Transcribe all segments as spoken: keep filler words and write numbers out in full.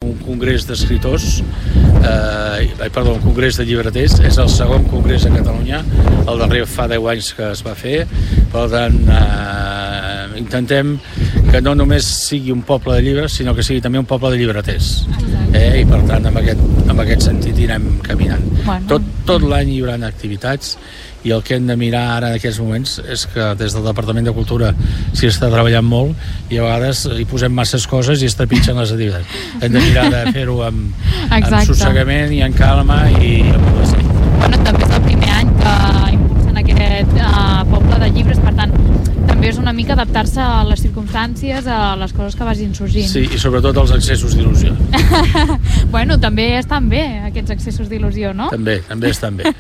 un congrés d'escriptors, eh, perdó, un congrés de llibreters, és el segon congrés a Catalunya, el darrer fa deu anys que es va fer, per tant, eh, intentem que no només sigui un poble de llibres, sinó que sigui també un poble de llibreters. Eh? I per tant, en aquest, en aquest sentit anirem caminant. Bueno. Tot, tot l'any hi haurà activitats, i el que hem de mirar ara en aquests moments és que des del Departament de Cultura s'hi està treballant molt i a vegades hi posem masses coses i es trepitgen les activitats. Hem de mirar de fer-ho amb, amb sossegament i en calma i amb placer. Bueno, també és el primer any que impulsen aquest uh, poble de llibres, per tant també és una mica adaptar-se a les circumstàncies, a les coses que vagin sorgint. Sí, i sobretot als excessos d'il·lusió. Bueno, també estan bé aquests excessos d'il·lusió, no? També, també estan bé.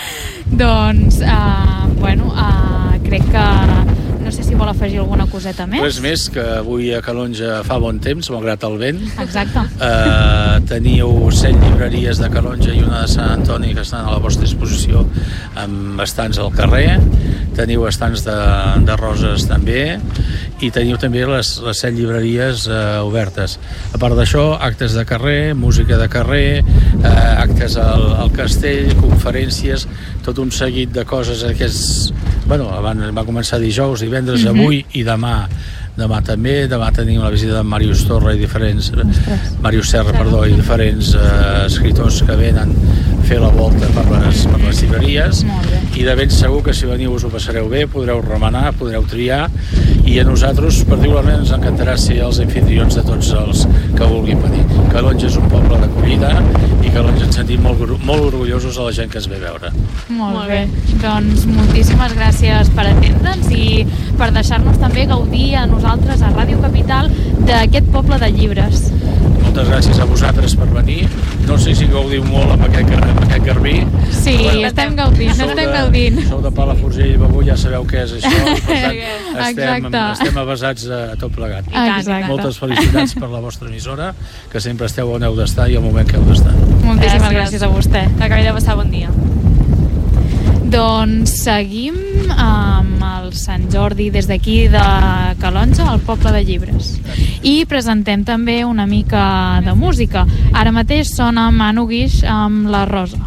Doncs, uh, bueno, uh, crec que no sé si vol afegir alguna coseta més. Res més, que avui a Calonge fa bon temps, malgrat el vent. Exacte. Uh, teniu set llibreries de Calonge i una de Sant Antoni que estan a la vostra disposició amb estants al carrer. Teniu estants de, de roses també i teniu també les, les set llibreries uh, obertes. A part d'això, actes de carrer, música de carrer, uh, actes al, al castell, conferències, tot un seguit de coses aquests. Bueno, abans va començar dijous, divendres, mm-hmm. avui i demà. Demà també, demà tenim la visita de Màrius Torra i diferents, Màrius Serra, perdó, i diferents uh, escriptors que venen a fer la volta per les, per les llibreries, i de ben segur que si veniu us ho passareu bé, podreu remenar, podreu triar, i a nosaltres particularment ens encantarà ser els anfitrions de tots els que vulguin venir. Calonge és un poble d'acollida i Calonge ens sentim molt, molt orgullosos de la gent que es ve a veure. Molt bé, doncs moltíssimes gràcies per atendre'ns i per deixar-nos també gaudir a nosaltres a Ràdio Capital d'aquest poble de llibres. Moltes gràcies a vosaltres per venir. No sé si gaudiu molt amb aquest, amb aquest garbí. Sí, bueno, estem gaudint, estem de, gaudint. Sou de Palafrugell i Begur, ja sabeu què és això. I per tant, estem, estem avasats a tot plegat. Exacte. Moltes felicitats per la vostra emissora, que sempre esteu on heu d'estar i al moment que heu d'estar. Moltíssimes gràcies. gràcies a vostè. Acabem de passar bon dia. Doncs seguim amb el Sant Jordi des d'aquí de Calonge, el poble de llibres. I presentem també una mica de música. Ara mateix sona Manu Guix amb La Rosa.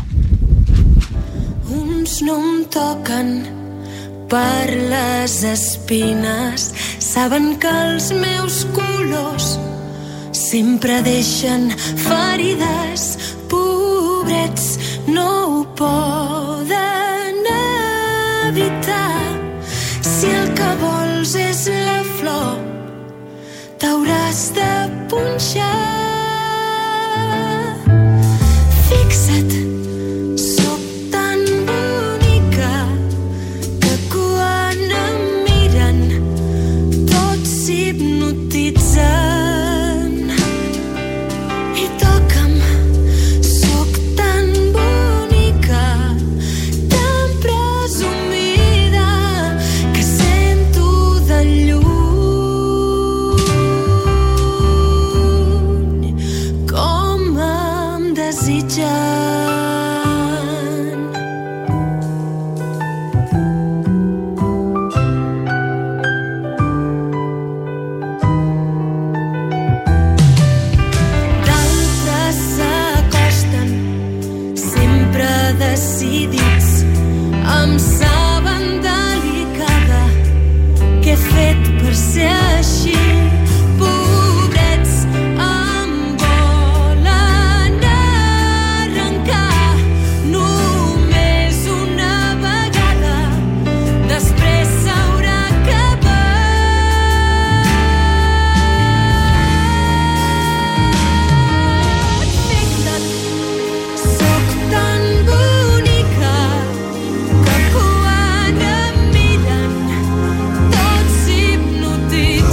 Uns no em toquen per les espines, saben que els meus colors sempre deixen ferides, pobrets no ho poden evitar. Si el que vols és la flor, t'hauràs de punxar. Fixa't, sóc tan bonica que quan em miren tots s'hipnotitzen. I toca'm, sóc tan bonica, tan presumida, que sento de lluny com em desitgen. D'altres s'acosten, sempre decidits, em saben delicada, què he fet per ser així. Pobrets em volen arrencar només una vegada, després s'haurà acabat. Fixa't, sóc tan bonica que quan em miren tots s'hipnotitzen.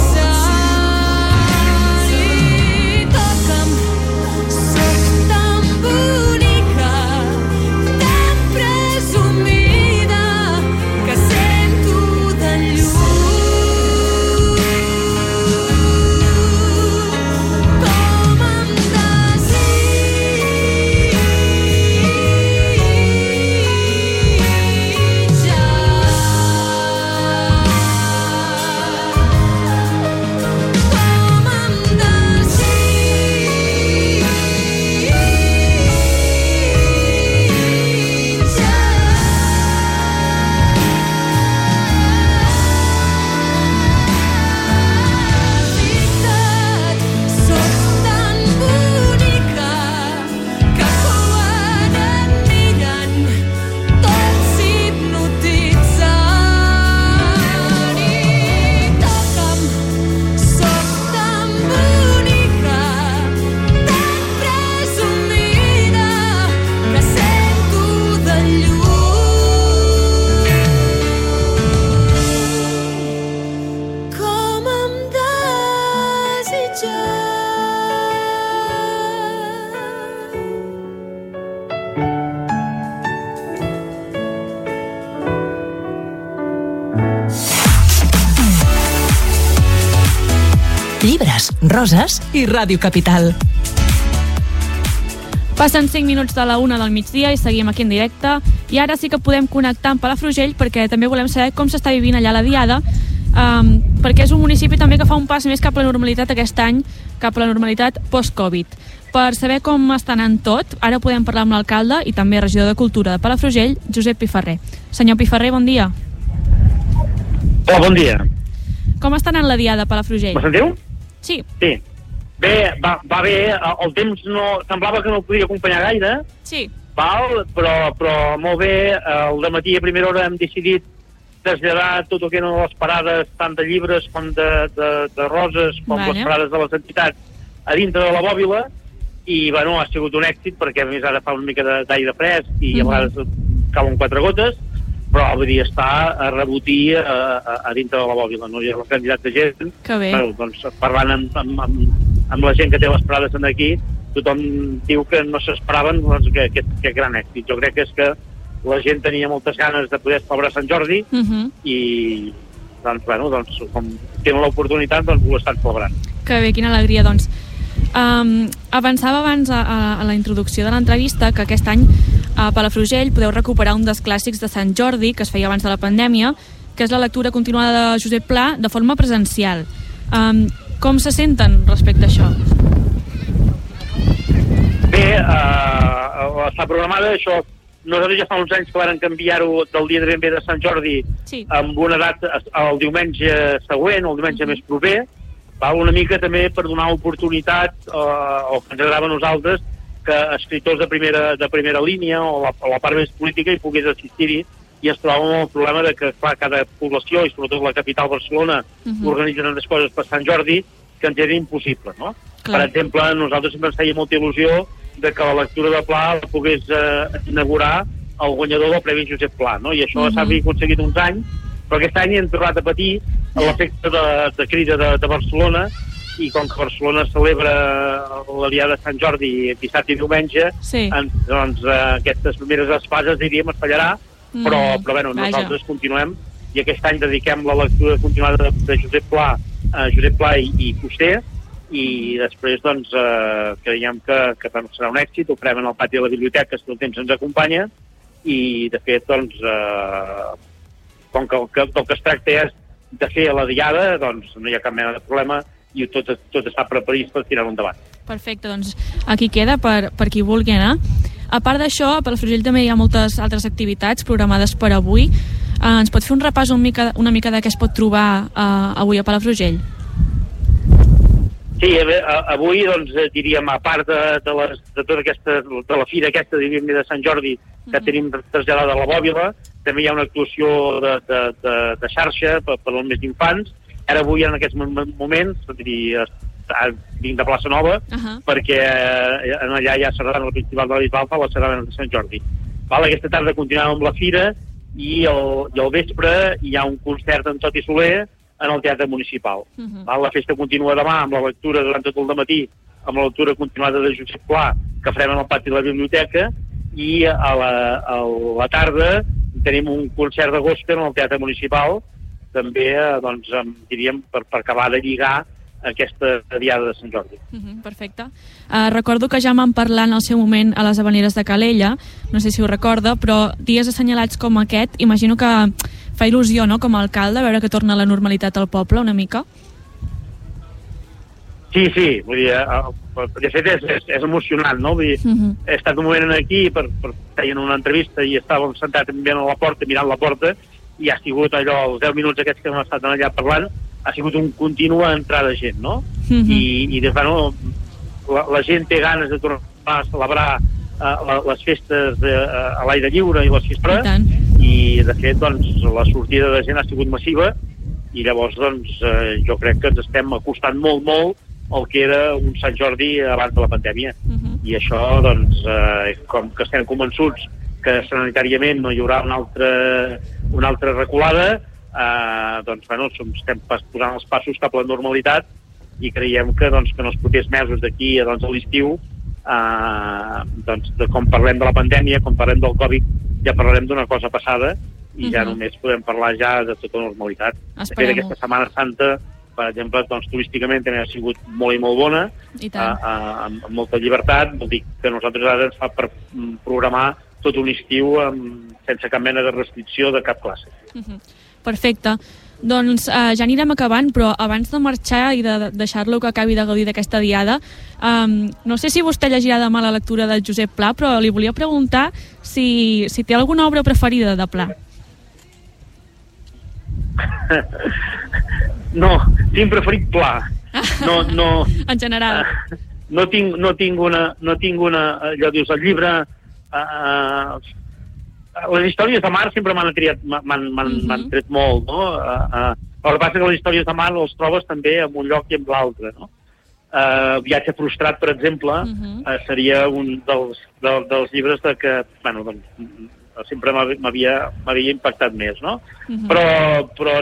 Roses i Ràdio Capital. Passen cinc minuts de la una del migdia i seguim aquí en directe. I ara sí que podem connectar amb Palafrugell perquè també volem saber com s'està vivint allà la Diada, um, perquè és un municipi també que fa un pas més cap a la normalitat aquest any, cap a la normalitat post-Covid. Per saber com està anant tot, ara podem parlar amb l'alcalde i també regidor de Cultura de Palafrugell, Josep Piferrer. Senyor Piferrer, bon dia. Hola, bon dia. Com està anant la Diada a Palafrugell? Me sentiu? Sí. Sí. Bé, va, va bé, el temps no, semblava que no el podia acompanyar gaire, sí. val, però, però molt bé, el dematí a primera hora hem decidit traslladar tot el que eren les parades tant de llibres com de, de, de roses, com vale. Les parades de les entitats a dintre de la bòbila, i bueno, ha sigut un èxit perquè a més ara fa una mica d'aire fresc i mm-hmm. a vegades cauen quatre gotes, però vull dir, està a rebotir a, a, a dintre de la bòbila, no hi ha la quantitat de gent. Que bé. Bueno, doncs parlant amb, amb, amb, amb la gent que té les parades aquí, tothom diu que no s'esperaven doncs, que, que, que gran èxit. Jo crec que és que la gent tenia moltes ganes de poder celebrar Sant Jordi uh-huh. i doncs, bueno, doncs, com tenen l'oportunitat, doncs ho estan celebrant. Que bé, quina alegria, doncs. Um, avançava abans a, a, a la introducció de l'entrevista que aquest any a Palafrugell podeu recuperar un dels clàssics de Sant Jordi que es feia abans de la pandèmia, que és la lectura continuada de Josep Pla de forma presencial. Um, com se senten respecte a això? Bé, uh, està programada això. Nosaltres ja fa uns anys que van canviar-ho del dia de ben bé de Sant Jordi sí. amb una data el diumenge següent, o el diumenge mm-hmm. més proper, va una mica també per donar oportunitat uh, o que ens agrada a nosaltres que escriptors de primera, de primera línia o la, o la part més política hi pogués assistir-hi, i es trobava amb el problema de que clar, cada població, i sobretot la capital Barcelona, uh-huh. organitzen tantes coses per Sant Jordi que ens era impossible, no? Clar. Per exemple, nosaltres sempre ens feia molta il·lusió de que la lectura de Pla la pogués eh, inaugurar el guanyador del Premi Josep Pla, no? I això uh-huh. s'ha aconseguit uns anys, però aquest any hem tornat a patir l'efecte de, de crida de, de Barcelona, i com que Barcelona celebra la Diada de Sant Jordi dissabte i diumenge, sí. en, doncs eh, aquestes primeres espases, diríem, es fallarà, mm, però, però bueno, nosaltres vaja. Continuem, i aquest any dediquem la lectura continuada de, de Josep Pla a Josep Pla i, i Fuster, i després doncs eh, creiem que, que serà un èxit, ho farem en el pati de la biblioteca, que el temps ens acompanya, i de fet doncs eh, com que el que, el que es tracta és de fer la Diada, doncs no hi ha cap mena de problema, i tot, tot està preparat per tirar-ho endavant. Perfecte, doncs aquí queda per, per qui vulgui anar. A part d'això, a Palafrugell també hi ha moltes altres activitats programades per avui. Eh, ens pot fer un repàs una mica, una mica de què es pot trobar eh, avui a Palafrugell? Sí, avui doncs, diríem, a part de, de, les, de tota aquesta, de la fira aquesta diríem, de Sant Jordi que uh-huh. tenim traslladada a la Bòbila, també hi ha una actuació de, de, de, de xarxa per, per als més infants. Ara avui, en aquests moments, dir, vinc de Plaça Nova, uh-huh. perquè eh, allà hi ha sardana, el Festival de la Bisbal fa la sardana de Sant Jordi. Val, aquesta tarda continuem amb la fira, i al, i al vespre hi ha un concert en Toti Soler en el Teatre Municipal. Uh-huh. Val, la festa continua demà amb la lectura durant tot el dematí, amb la lectura continuada de Josep Pla, que farem en el pati de la biblioteca, i a la, a la tarda tenim un concert de gospel en el Teatre Municipal, també, doncs, diríem, per, per acabar de lligar aquesta Diada de Sant Jordi. Uh-huh, perfecte. Uh, recordo que ja m'han parlat en el seu moment a les Havaneres de Calella, no sé si ho recorda, però dies assenyalats com aquest, imagino que fa il·lusió, no?, com a alcalde, veure que torna la normalitat al poble una mica. Sí, sí, vull dir, de fet és, és, és emocionant, no? Vull dir, uh-huh. he estat un moment aquí, per, per feien una entrevista i estàvem sentats a la porta, mirant la porta, i ha sigut allò, els deu minuts aquests que hem estat allà parlant, ha sigut un continu a entrar de gent, no? Mm-hmm. I, i des, bueno, la, la gent té ganes de tornar a celebrar uh, la, les festes uh, a l'aire lliure i les festes, i, i de fet, doncs, la sortida de gent ha sigut massiva, i llavors, doncs, uh, jo crec que ens estem acostant molt, molt al que era un Sant Jordi abans de la pandèmia. Mm-hmm. I això, doncs, uh, com que estem convençuts que sanitàriament no hi haurà una altra, una altra reculada, eh, doncs, bueno, estem posant els passos cap a la normalitat, i creiem que, doncs, que en els propers mesos d'aquí, doncs, a l'estiu, eh, doncs, de com parlem de la pandèmia, com parlem del Covid, ja parlarem d'una cosa passada, i uh-huh. ja només podem parlar ja de tota normalitat. Esperem. De fet, aquesta Setmana Santa per exemple, doncs, turísticament també ha sigut molt i molt bona, I tant. A, a, amb molta llibertat. Vol dir que nosaltres ara ens fa per programar tot un estiu amb, sense cap mena de restricció de cap classe. Uh-huh. Perfecte. Doncs eh, ja anirem acabant, però abans de marxar i de deixar-lo que acabi de gaudir d'aquesta diada, um, no sé si vostè llegirà demà la lectura de Josep Pla, però li volia preguntar si, si té alguna obra preferida de Pla. No, tinc preferit Pla. No, no, en general. Uh, no, tinc, no tinc una... No tinc una allò dius, el llibre... Uh, les històries de mar sempre m'han triat, m'han uh-huh. tret molt, no? Uh, uh, el que passa que les històries de mar els trobes també en un lloc i en l'altre, no? Uh, Viatge frustrat, per exemple, uh-huh. uh, seria un dels, del, dels llibres de que, bueno, doncs, sempre m'havia m'havia impactat més, no? Uh-huh. Però, però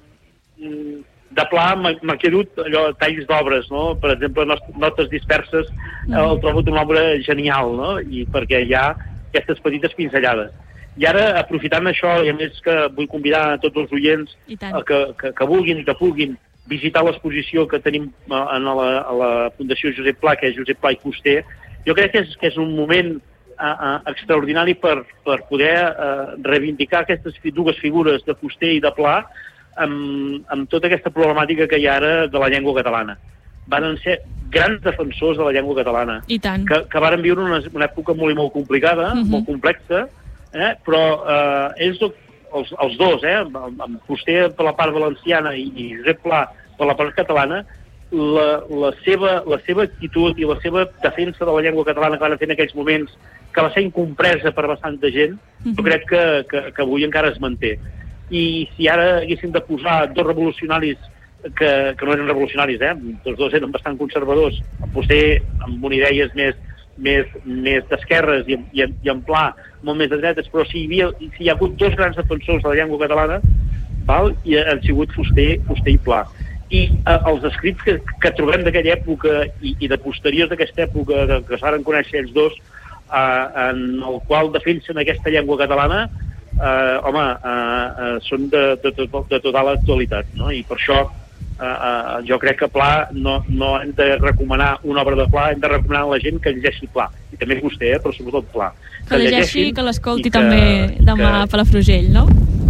de Pla m'ha quedat allò, talls d'obres, no? Per exemple, Notes disperses, uh-huh. el trobo una obra genial, no? I perquè hi ha aquestes petites pinzellades. I ara, aprofitant això, i a més que vull convidar a tots els oients que, que, que vulguin i que puguin visitar l'exposició que tenim a la, a la Fundació Josep Pla, que és Josep Pla i Fuster, jo crec que és, que és un moment uh, uh, extraordinari per, per poder uh, reivindicar aquestes dues figures de Fuster i de Pla amb, amb tota aquesta problemàtica que hi ha ara de la llengua catalana. Van ser grans defensors de la llengua catalana, I tant. que, que van viure una, una època molt i molt complicada, uh-huh. molt complexa, eh? però eh, ells, els, els dos, eh? amb Fuster per la part valenciana i, i Josep Pla per la part catalana, la, la, seva, la seva actitud i la seva defensa de la llengua catalana que van fer en aquells moments, que va ser incompresa per bastanta gent, uh-huh. jo crec que, que, que avui encara es manté. I si ara haguéssim de posar dos revolucionaris que, que no eren revolucionaris, eh? Tots dos eren bastant conservadors, Fuster amb idees més, més, més d'esquerres i, i, i en Pla molt més de dretes, però si hi, havia, si hi ha hagut dos grans defensors de la llengua catalana, val? I han sigut Fuster, Fuster i Pla. I eh, els escrits que, que trobem d'aquella època i, i de posteriors d'aquesta època que, que s'han conèixer ells dos, eh, en el qual defensen aquesta llengua catalana, eh, home, eh, eh, són de, de, de, de total actualitat, no? I per això Uh, uh, jo crec que Pla no, no hem de recomanar una obra de Pla, hem de recomanar a la gent que llegeixi Pla, i també és vostè, eh, però sobretot Pla, que, que llegeixi i que l'escolti també demà que... a Palafrugell, no?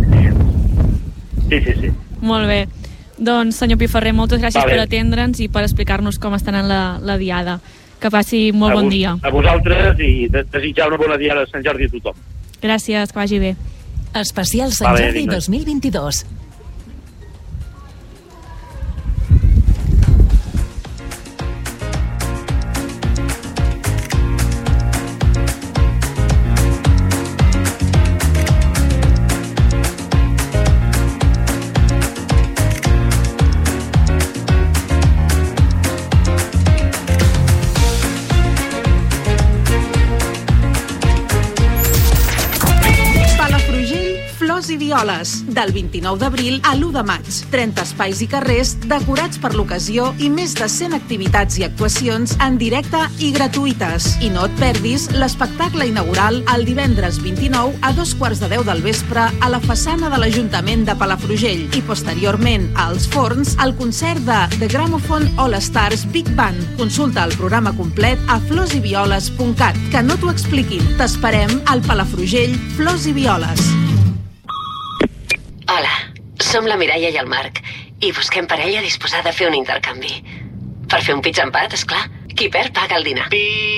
Sí, sí, sí. Molt bé, doncs senyor Piferrer, moltes gràcies vale. per atendre'ns i per explicar-nos com està anant la, la diada. Que passi molt a bon vos, dia. A vosaltres i de, desitjar una bona diada a Sant Jordi a tothom. Gràcies, que vagi bé. Especial Sant vale, Jordi dos mil vint-i-dos. I violes, del vint-i-nou d'abril a l'u de maig. trenta espais i carrers decorats per l'ocasió i més de cent activitats i actuacions en directe i gratuïtes. I no et perdis l'espectacle inaugural el divendres vint-i-nou a dos quarts de deu del vespre a la façana de l'Ajuntament de Palafrugell i posteriorment als Forns el concert de The Gramophone All Stars Big Band. Consulta el programa complet a flors i violes punt cat. Que no t'ho expliquin. T'esperem al Palafrugell Flors i Violes. Hola, som la Mireia i el Marc i busquem parella disposada a fer un intercanvi. Per fer un pitch empat, esclar. Qui perd paga el dinar.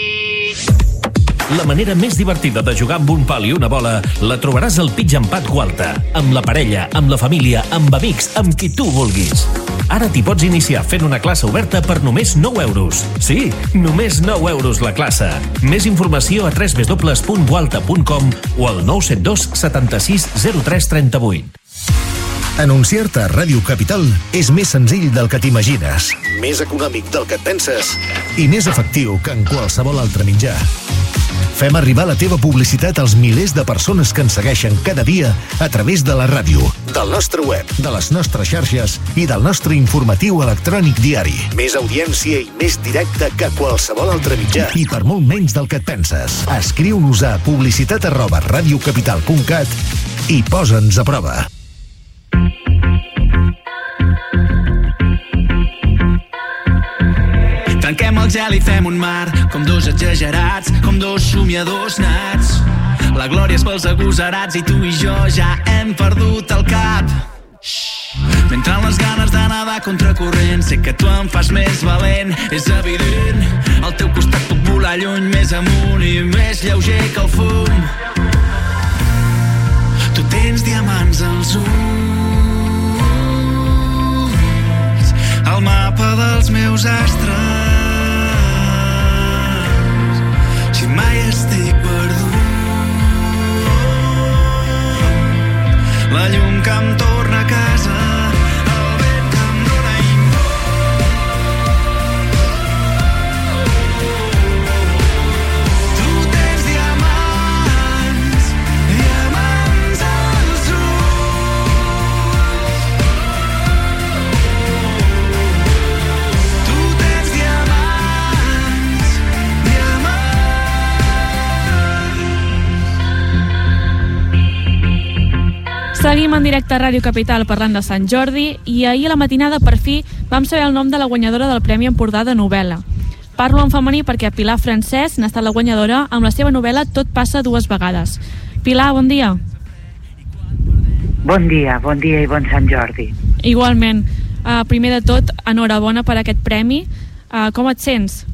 La manera més divertida de jugar amb un pal i una bola la trobaràs al Pitch Empat Gualta. Amb la parella, amb la família, amb amics, amb qui tu vulguis. Ara t'hi pots iniciar fent una classe oberta per només nou euros. Sí, només nou euros la classe. Més informació a w w w punt gualta punt com o al nou set dos setanta-sis zero tres trenta-vuit. Anunciar-te a Ràdio Capital és més senzill del que t'imagines, més econòmic del que et penses i més efectiu que en qualsevol altre mitjà. Fem arribar la teva publicitat als milers de persones que ens segueixen cada dia a través de la ràdio, del nostre web, de les nostres xarxes i del nostre informatiu electrònic diari. Més audiència i més directe que qualsevol altre mitjà. I per molt menys del que et penses. Escriu-nos a publicitat arroba radiocapital punt cat i posa'ns a prova. gel i fem un mar, com dos exagerats, com dos somiadors nats. La glòria és pels agosarats i tu i jo ja hem perdut el cap. M'entren les ganes de nedar contracorrent, sé que tu em fas més valent, és evident. Al teu costat puc volar lluny, més amunt i més lleuger que el fum. Tu tens diamants als ulls, el mapa dels meus astres. Si mai estic perdut, la llum que em torna a casa, el vent que em dóna tu tens diamants, diamants als ulls. Tu tens diamants, diamants. Seguim en directe a Ràdio Capital parlant de Sant Jordi i ahir a la matinada per fi vam saber el nom de la guanyadora del Premi Empordà de novel·la. Parlo en femení perquè Pilar Francesc n'ha estat la guanyadora amb la seva novel·la Tot passa dues vegades. Pilar, bon dia. Bon dia, bon dia i bon Sant Jordi. Igualment. Uh, primer de tot, enhorabona per aquest premi. Uh, com et sents?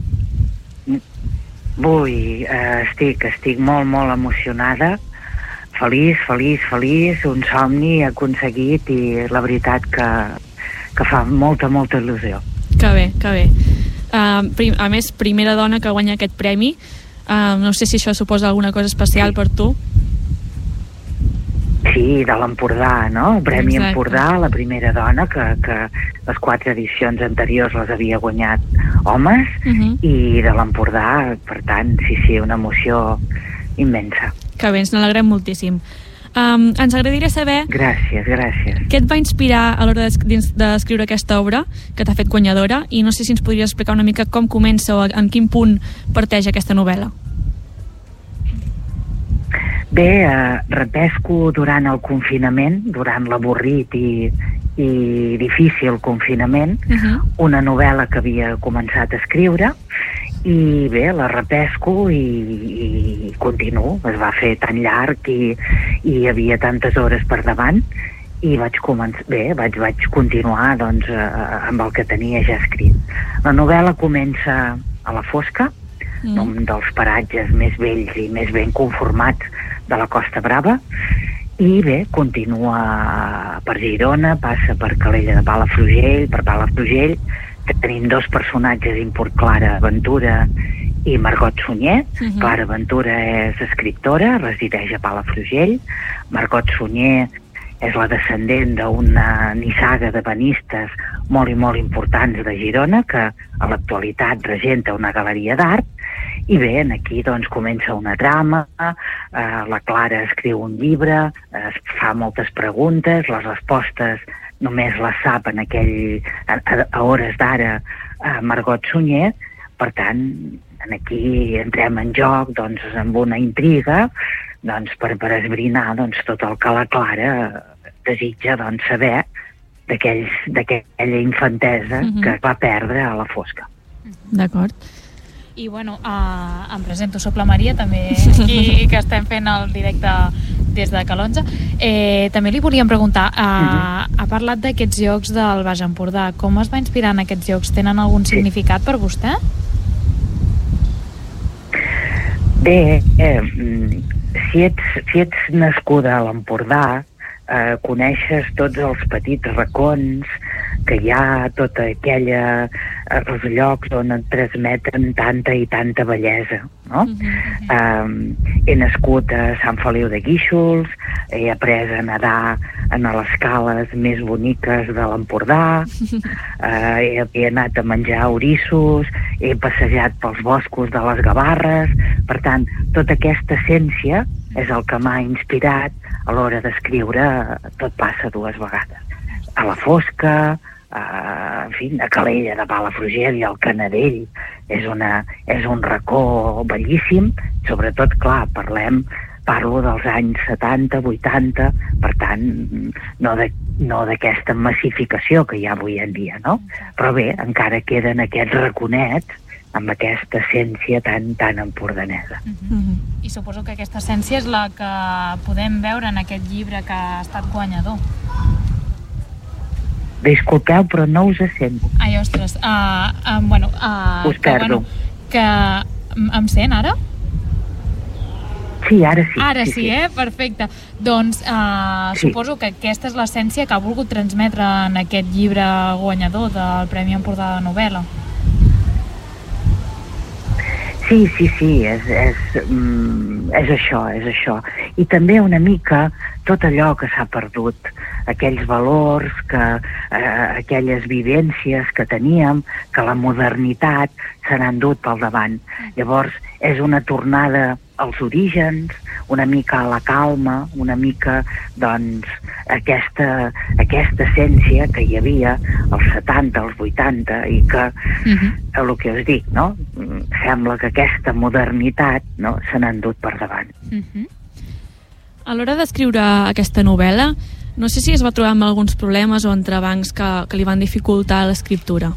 Ui, uh, estic, estic molt, molt emocionada. Feliç, feliç, feliç, un somni aconseguit i la veritat que, que fa molta, molta il·lusió. Que bé, que bé. Uh, prim, a més, primera dona que guanya aquest premi. Uh, no sé si això suposa alguna cosa especial sí. per tu. Sí, de l'Empordà, no? El Premi Exacte. Empordà, la primera dona que, que les quatre edicions anteriors les havia guanyat homes uh-huh. i de l'Empordà, per tant, sí, sí, una emoció immensa. Que bé, ens n'alegrem moltíssim. Um, ens agradaria saber... Gràcies, gràcies. Què et va inspirar a l'hora d'escriure aquesta obra que t'ha fet guanyadora i no sé si ens podries explicar una mica com comença o en quin punt parteix aquesta novel·la. Bé, eh, repesco durant el confinament, durant l'avorrit i, i difícil confinament, uh-huh. una novel·la que havia començat a escriure i bé, la repesco i, i continuo. Es va fer tan llarg i, i hi havia tantes hores per davant i vaig començar, bé, vaig, vaig continuar doncs, eh, amb el que tenia ja escrit. La novel·la comença a la Fosca, mm. un dels paratges més vells i més ben conformats de la Costa Brava, i bé, continua per Girona, passa per Calella de Palafrugell, per Palafrugell, que tenim dos personatges importants, Clara Ventura i Margot Sunyer. Uh-huh. Clara Ventura és escriptora, resideix a Palafrugell. Margot Sunyer és la descendent d'una nissaga de banistes molt i molt importants de Girona, que a l'actualitat regenta una galeria d'art. I bé, aquí doncs comença una trama, eh, la Clara escriu un llibre, es fa moltes preguntes, les respostes només les sap en aquell, a, a hores d'ara a Margot Sunyer. Per tant, aquí entrem en joc doncs, amb una intriga doncs, per, per esbrinar doncs, tot el que la Clara desitja doncs, saber d'aquella infantesa uh-huh. que va perdre a la Fosca. D'acord. I bueno, uh, em presento, soc la Maria, també aquí que estem fent el directe des de Calonja. Eh, també li volíem preguntar, uh, uh-huh. ha parlat d'aquests jocs del Baix Empordà. Com es va inspirar en aquests jocs? Tenen algun sí. significat per vostè? Bé, eh, si, ets, si ets nascuda a l'Empordà, eh, coneixes tots els petits racons que hi ha, tota aquella, els llocs on et transmeten tanta i tanta bellesa, no? Uh-huh. Um, he nascut a Sant Feliu de Guíxols, he après a nedar en les cales més boniques de l'Empordà, uh, he, he anat a menjar orissos, he passejat pels boscos de les Gavarres. Per tant, tota aquesta essència és el que m'ha inspirat a l'hora d'escriure Tot passa dues vegades. A la Fosca, Uh, en fi, a Calella de Palafrugell i al Canadell és, una, és un racó bellíssim, sobretot, clar, parlem, parlo dels anys setanta, vuitanta, per tant, no, de, no d'aquesta massificació que hi ha avui en dia, no? Però bé, encara queden aquests raconets amb aquesta essència tan, tan empordanesa. Mm-hmm. I suposo que aquesta essència és la que podem veure en aquest llibre que ha estat guanyador. Disculpeu, però no us sento. Ai, ostres, uh, uh, bueno... Uh, us perdo. Que, bueno, que em sent ara? Sí, ara sí. Ara sí, sí, sí. eh? Perfecte. Doncs uh, sí. Suposo que aquesta és l'essència que ha volgut transmetre en aquest llibre guanyador del Premi Empordà de Novel·la. Sí, sí, sí, és, és, mm, és això, és això. I també una mica tot allò que s'ha perdut, aquells valors, que, eh, aquelles vivències que teníem, que la modernitat se n'ha endut pel davant. Llavors, és una tornada als orígens, una mica a la calma, una mica, doncs, aquesta, aquesta essència que hi havia als setanta, als vuitanta, i que, uh-huh. el que us dic, no? Sembla que aquesta modernitat, no?, se n'ha endut per davant. Uh-huh. A l'hora d'escriure aquesta novel·la, no sé si es va trobar amb alguns problemes o entrebancs que, que li van dificultar l'escriptura.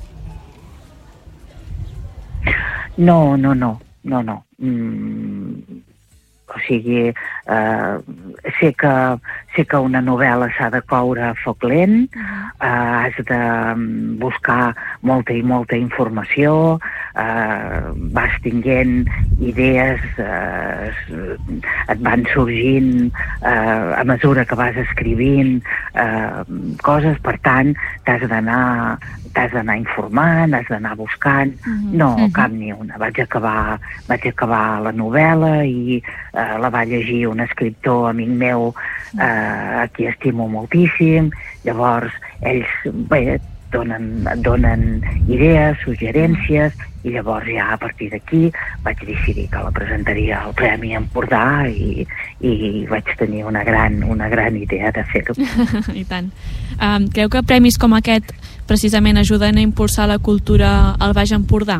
No, no, no, no, no. Mm, o sigui, eh, sé que, sé que una novel·la s'ha de coure a foc lent, eh, has de buscar molta i molta informació, eh, vas tinguent idees, eh, et van sorgint eh, a mesura que vas escrivint eh, coses, per tant, t'has d'anar t'has d'anar informant, has d'anar buscant. Uh-huh. No, uh-huh. cap ni una. Vaig acabar, vaig acabar la novel·la i eh, la va llegir un escriptor amic meu eh, a qui estimo moltíssim. Llavors, ells, bé, donen, donen idees, suggerències, i llavors ja a partir d'aquí vaig decidir que la presentaria al Premi Empordà i, i vaig tenir una gran, una gran idea de fer-ho. I tant. Um, creu que premis com aquest precisament ajuden a impulsar la cultura al Baix Empordà?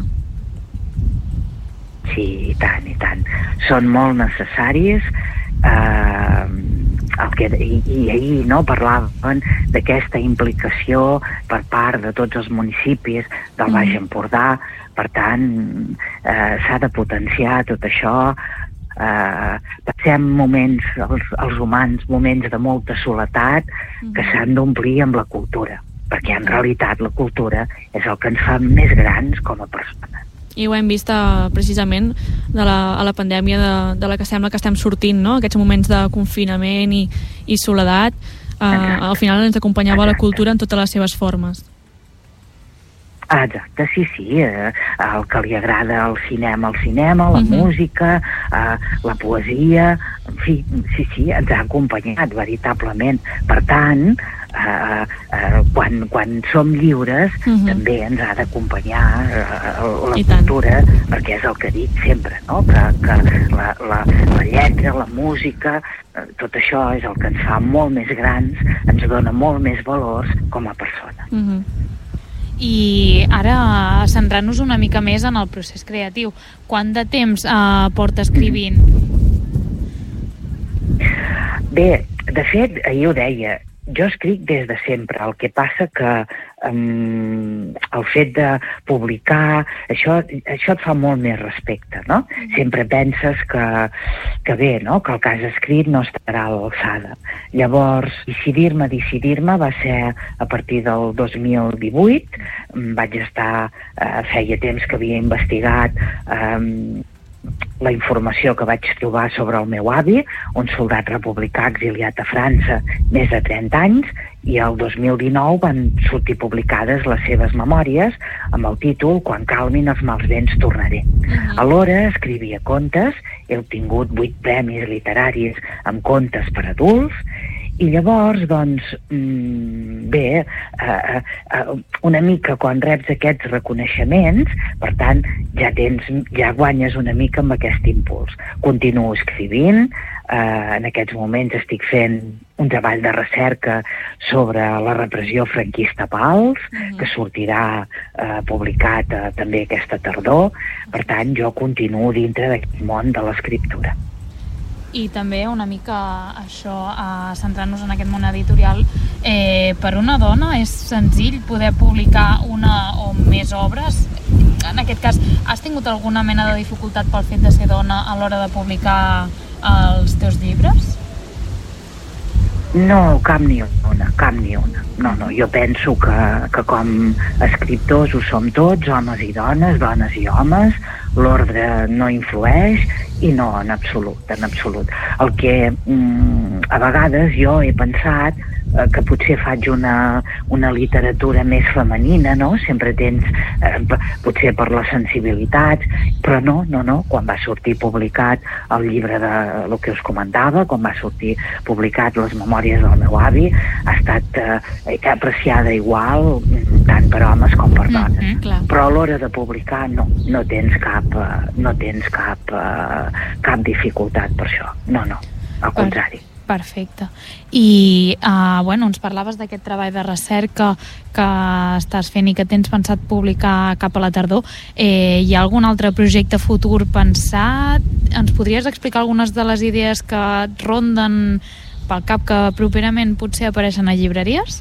Sí, i tant, i tant. Són molt necessaris. Eh, el que, i, i ahir, no, parlaven d'aquesta implicació per part de tots els municipis del Baix Empordà. Per tant, eh, s'ha de potenciar tot això. Eh, passem moments, els, els humans, moments de molta soledat que s'han d'omplir amb la cultura, perquè en realitat la cultura és el que ens fa més grans com a persones. I ho hem vist uh, precisament de la, a la pandèmia de, de la que sembla que estem sortint, no? Aquests moments de confinament i, i soledat, uh, al final ens acompanyava Exacte. La cultura en totes les seves formes. Exacte, sí, sí, eh, el que li agrada al cinema, el cinema, la uh-huh. música, eh, la poesia, en fi, sí, sí, ens ha acompanyat veritablement. Per tant, eh, eh, quan, quan som lliures, uh-huh. també ens ha d'acompanyar eh, la I cultura, tant. Perquè és el que dic sempre, no?, que, que la, la, la lletra, la música, eh, tot això és el que ens fa molt més grans, ens dona molt més valors com a persones. Uh-huh. I ara, centrant-nos una mica més en el procés creatiu, quant de temps eh, porta escrivint? Bé, de fet, ahir ho deia, jo escric des de sempre, el que passa que um, el fet de publicar, això, això et fa molt més respecte, no? Mm. Sempre penses que, que bé, no?, que el que has escrit no estarà a l'alçada. Llavors, decidir-me, decidir-me va ser a partir del dos mil divuit, vaig estar, eh, feia temps que havia investigat eh, la informació que vaig trobar sobre el meu avi, un soldat republicà exiliat a França més de trenta anys, i el dos mil dinou van sortir publicades les seves memòries amb el títol Quan calmin els mals vents tornaré. Uh-huh. Alhora escrivia contes, he obtingut vuit premis literaris amb contes per adults, i llavors, doncs, mmm, bé, eh, eh, una mica quan reps aquests reconeixements, per tant, ja tens, ja guanyes una mica amb aquest impuls. Continuo escrivint, eh, en aquests moments estic fent un treball de recerca sobre la repressió franquista a Pals, uh-huh. que sortirà eh, publicat eh, també aquesta tardor. Per tant, jo continuo dintre d'aquest món de l'escriptura. i també una mica això, eh, centrant-nos en aquest món editorial. Eh, per una dona és senzill poder publicar una o més obres? En aquest cas, has tingut alguna mena de dificultat pel fet de ser dona a l'hora de publicar els teus llibres? No, cap ni una, cap ni una. No, no, jo penso que, que com a escriptors ho som tots, homes i dones, dones i homes, l'ordre no influeix i no, en absolut, en absolut. El que mm, a vegades jo he pensat eh, que potser faig una, una literatura més femenina, no? Sempre tens, eh, potser per les sensibilitats, però no, no, no. Quan va sortir publicat el llibre de el que us comentava, quan va sortir publicat les memòries del meu avi, ha estat eh, apreciada igual, tant per homes com per dones. Mm-hmm, però a l'hora de publicar no, no tens cap, eh, no tens cap, eh, cap dificultat per això. No, no, al contrari. Perfecte. I uh, bueno, ens parlaves d'aquest treball de recerca que estàs fent i que tens pensat publicar cap a la tardor. Eh, hi ha algun altre projecte futur pensat? Ens podries explicar algunes de les idees que et ronden pel cap que properament potser apareixen a llibreries?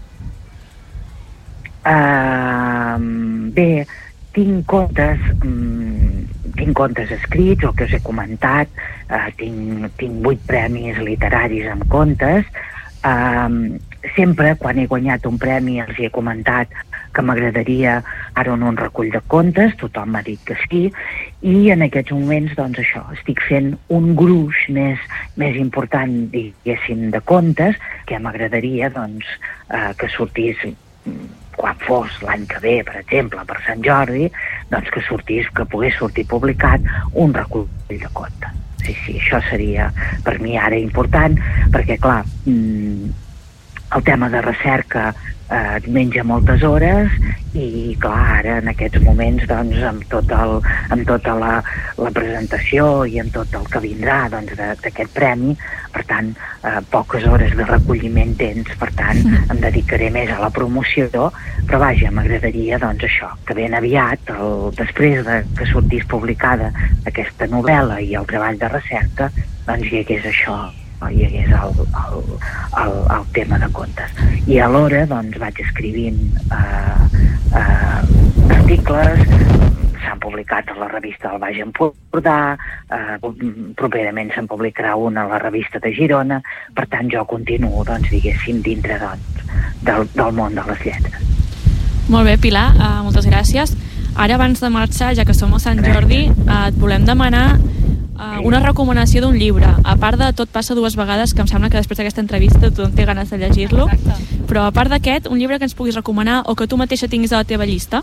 Uh, bé, tinc contes... Um, tinc contes escrits, el que us he comentat, uh, tinc, tinc vuit premis literaris amb contes. Uh, sempre, quan he guanyat un premi, els he comentat que m'agradaria ara en un recull de contes, tothom m'ha dit que sí, i en aquests moments, doncs això, estic fent un gruix més, més important, diguéssim, de contes, que m'agradaria, doncs, uh, que sortís... quan fos l'any que ve, per exemple, per Sant Jordi, doncs que sortís, que pogués sortir publicat un recull de contes. Sí, sí, això seria per mi ara important, perquè, clar, el tema de recerca eh, et menja moltes hores i, clar, ara en aquests moments, doncs, amb, tot el, amb tota la, la presentació i amb tot el que vindrà, doncs, d'aquest premi, per tant, eh, poques hores de recolliment tens, per tant, em dedicaré més a la promoció, però vaja, m'agradaria, doncs, això, que ben aviat, el, després de que sortís publicada aquesta novel·la i el treball de recerca, doncs hi hagués això, hi hagués el, el, el, el tema de contes. I alhora, doncs, vaig escrivint eh, eh, articles, s'han publicat a la revista del Baix Empordà, eh, properament se'n publicarà una a la revista de Girona, per tant jo continuo, doncs, diguéssim, dintre doncs, del, del món de les lletres. Molt bé, Pilar, uh, moltes gràcies. Ara, abans de marxar, ja que som a Sant Jordi, uh, et volem demanar uh, una recomanació d'un llibre. A part de Tot passa dues vegades, que em sembla que després d'aquesta entrevista tothom té ganes de llegir-lo. Exacte. Però a part d'aquest, un llibre que ens puguis recomanar o que tu mateixa tinguis a la teva llista?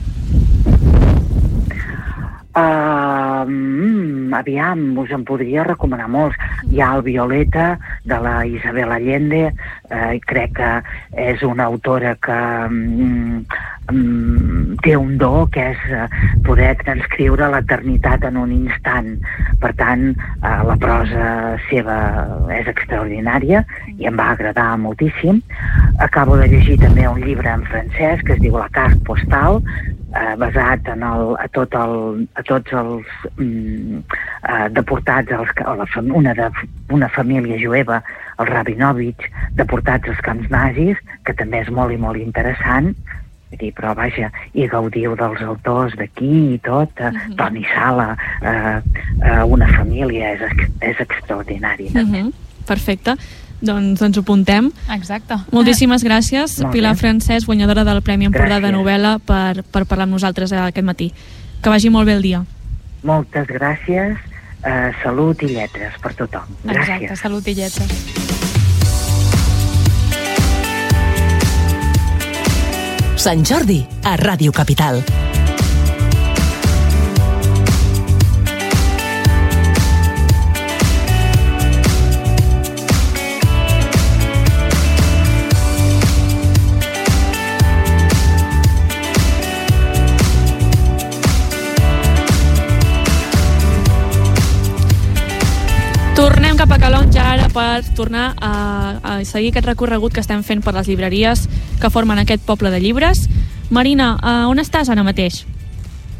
Uh, mm, aviam, us en podria recomanar molts. Hi ha el Violeta, de la Isabel Allende, uh, crec que és una autora que mm, mm, té un do, que és uh, poder transcriure l'eternitat en un instant. Per tant, uh, la prosa seva és extraordinària i em va agradar moltíssim. Acabo de llegir també un llibre en francès que es diu La Carte Postale, Eh, basat en el, a, tot el, a tots els mm, eh, deportats, als, a la, una, de, una família jueva, el Rabinovich, deportats als camps nazis, que també és molt i molt interessant, dir, però vaja, i gaudiu dels autors d'aquí i tot, eh, uh-huh. Toni Sala, eh, eh, una família, és, és extraordinari. Uh-huh. Perfecte. Doncs ens ho apuntem. Exacte. Moltíssimes gràcies, Pilar Francesc, guanyadora del Premi Empordà de novel·la, per, per parlar amb nosaltres aquest matí. Que vagi molt bé el dia. Moltes gràcies, eh, salut i lletres per tothom. Gràcies. Exacte, salut i lletres. Sant Jordi, a Ràdio Capital. Tornem cap a Calonja ara per tornar a, a seguir aquest recorregut que estem fent per les llibreries que formen aquest poble de llibres. Marina, uh, on estàs ara mateix?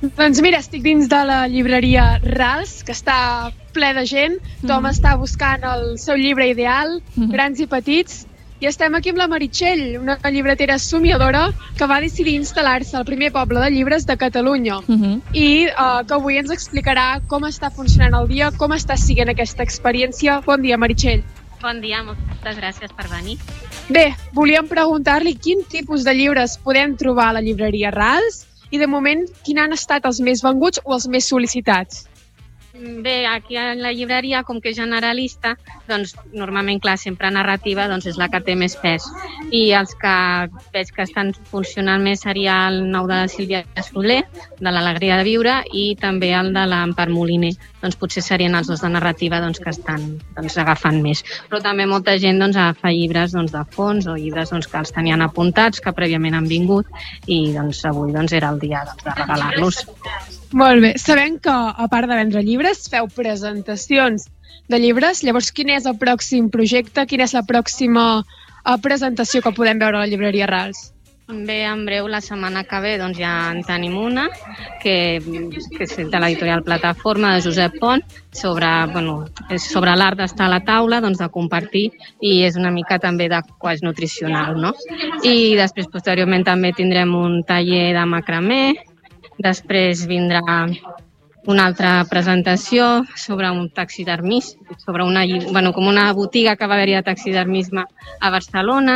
Doncs mira, estic dins de la llibreria Rals, que està ple de gent. Tom mm. està buscant el seu llibre ideal, mm. grans i petits, i estem aquí amb la Meritxell, una llibretera somiadora que va decidir instal·lar-se al primer poble de llibres de Catalunya mm-hmm. i uh, que avui ens explicarà com està funcionant el dia, com està siguent aquesta experiència. Bon dia, Meritxell. Bon dia, moltes gràcies per venir. Bé, volíem preguntar-li quin tipus de llibres podem trobar a la llibreria Rals i, de moment, quins han estat els més venguts o els més sol·licitats? Bé, aquí a la llibreria, com que és generalista, doncs normalment, clar, sempre narrativa doncs, és la que té més pes. I els que veig que estan funcionant més seria el nou de la Sílvia Soler, de l'Alegria de viure, i també el de l'Empar Moliner. Doncs potser serien els dos de narrativa doncs, que estan doncs, agafant més. Però també molta gent doncs, agafa llibres doncs, de fons o llibres doncs, que els tenien apuntats, que prèviament han vingut, i doncs, avui doncs, era el dia doncs, de regalar-los. Molt bé. Sabem que, a part de vendre llibres, feu presentacions de llibres. Llavors, quin és el pròxim projecte? Quina és la pròxima presentació que podem veure a la llibreria Rals? Bé, en breu, la setmana que ve doncs, ja en tenim una, que, que és de l'editorial Plataforma, de Josep Pont, sobre, bueno, sobre l'art d'estar a la taula, doncs, de compartir, i és una mica també de quasi nutricional, no? I després, posteriorment, també tindrem un taller de macramé. Després vindrà una altra presentació sobre un taxidermista, sobre una, bueno, com una botiga que va haver-hi de taxidermisme a Barcelona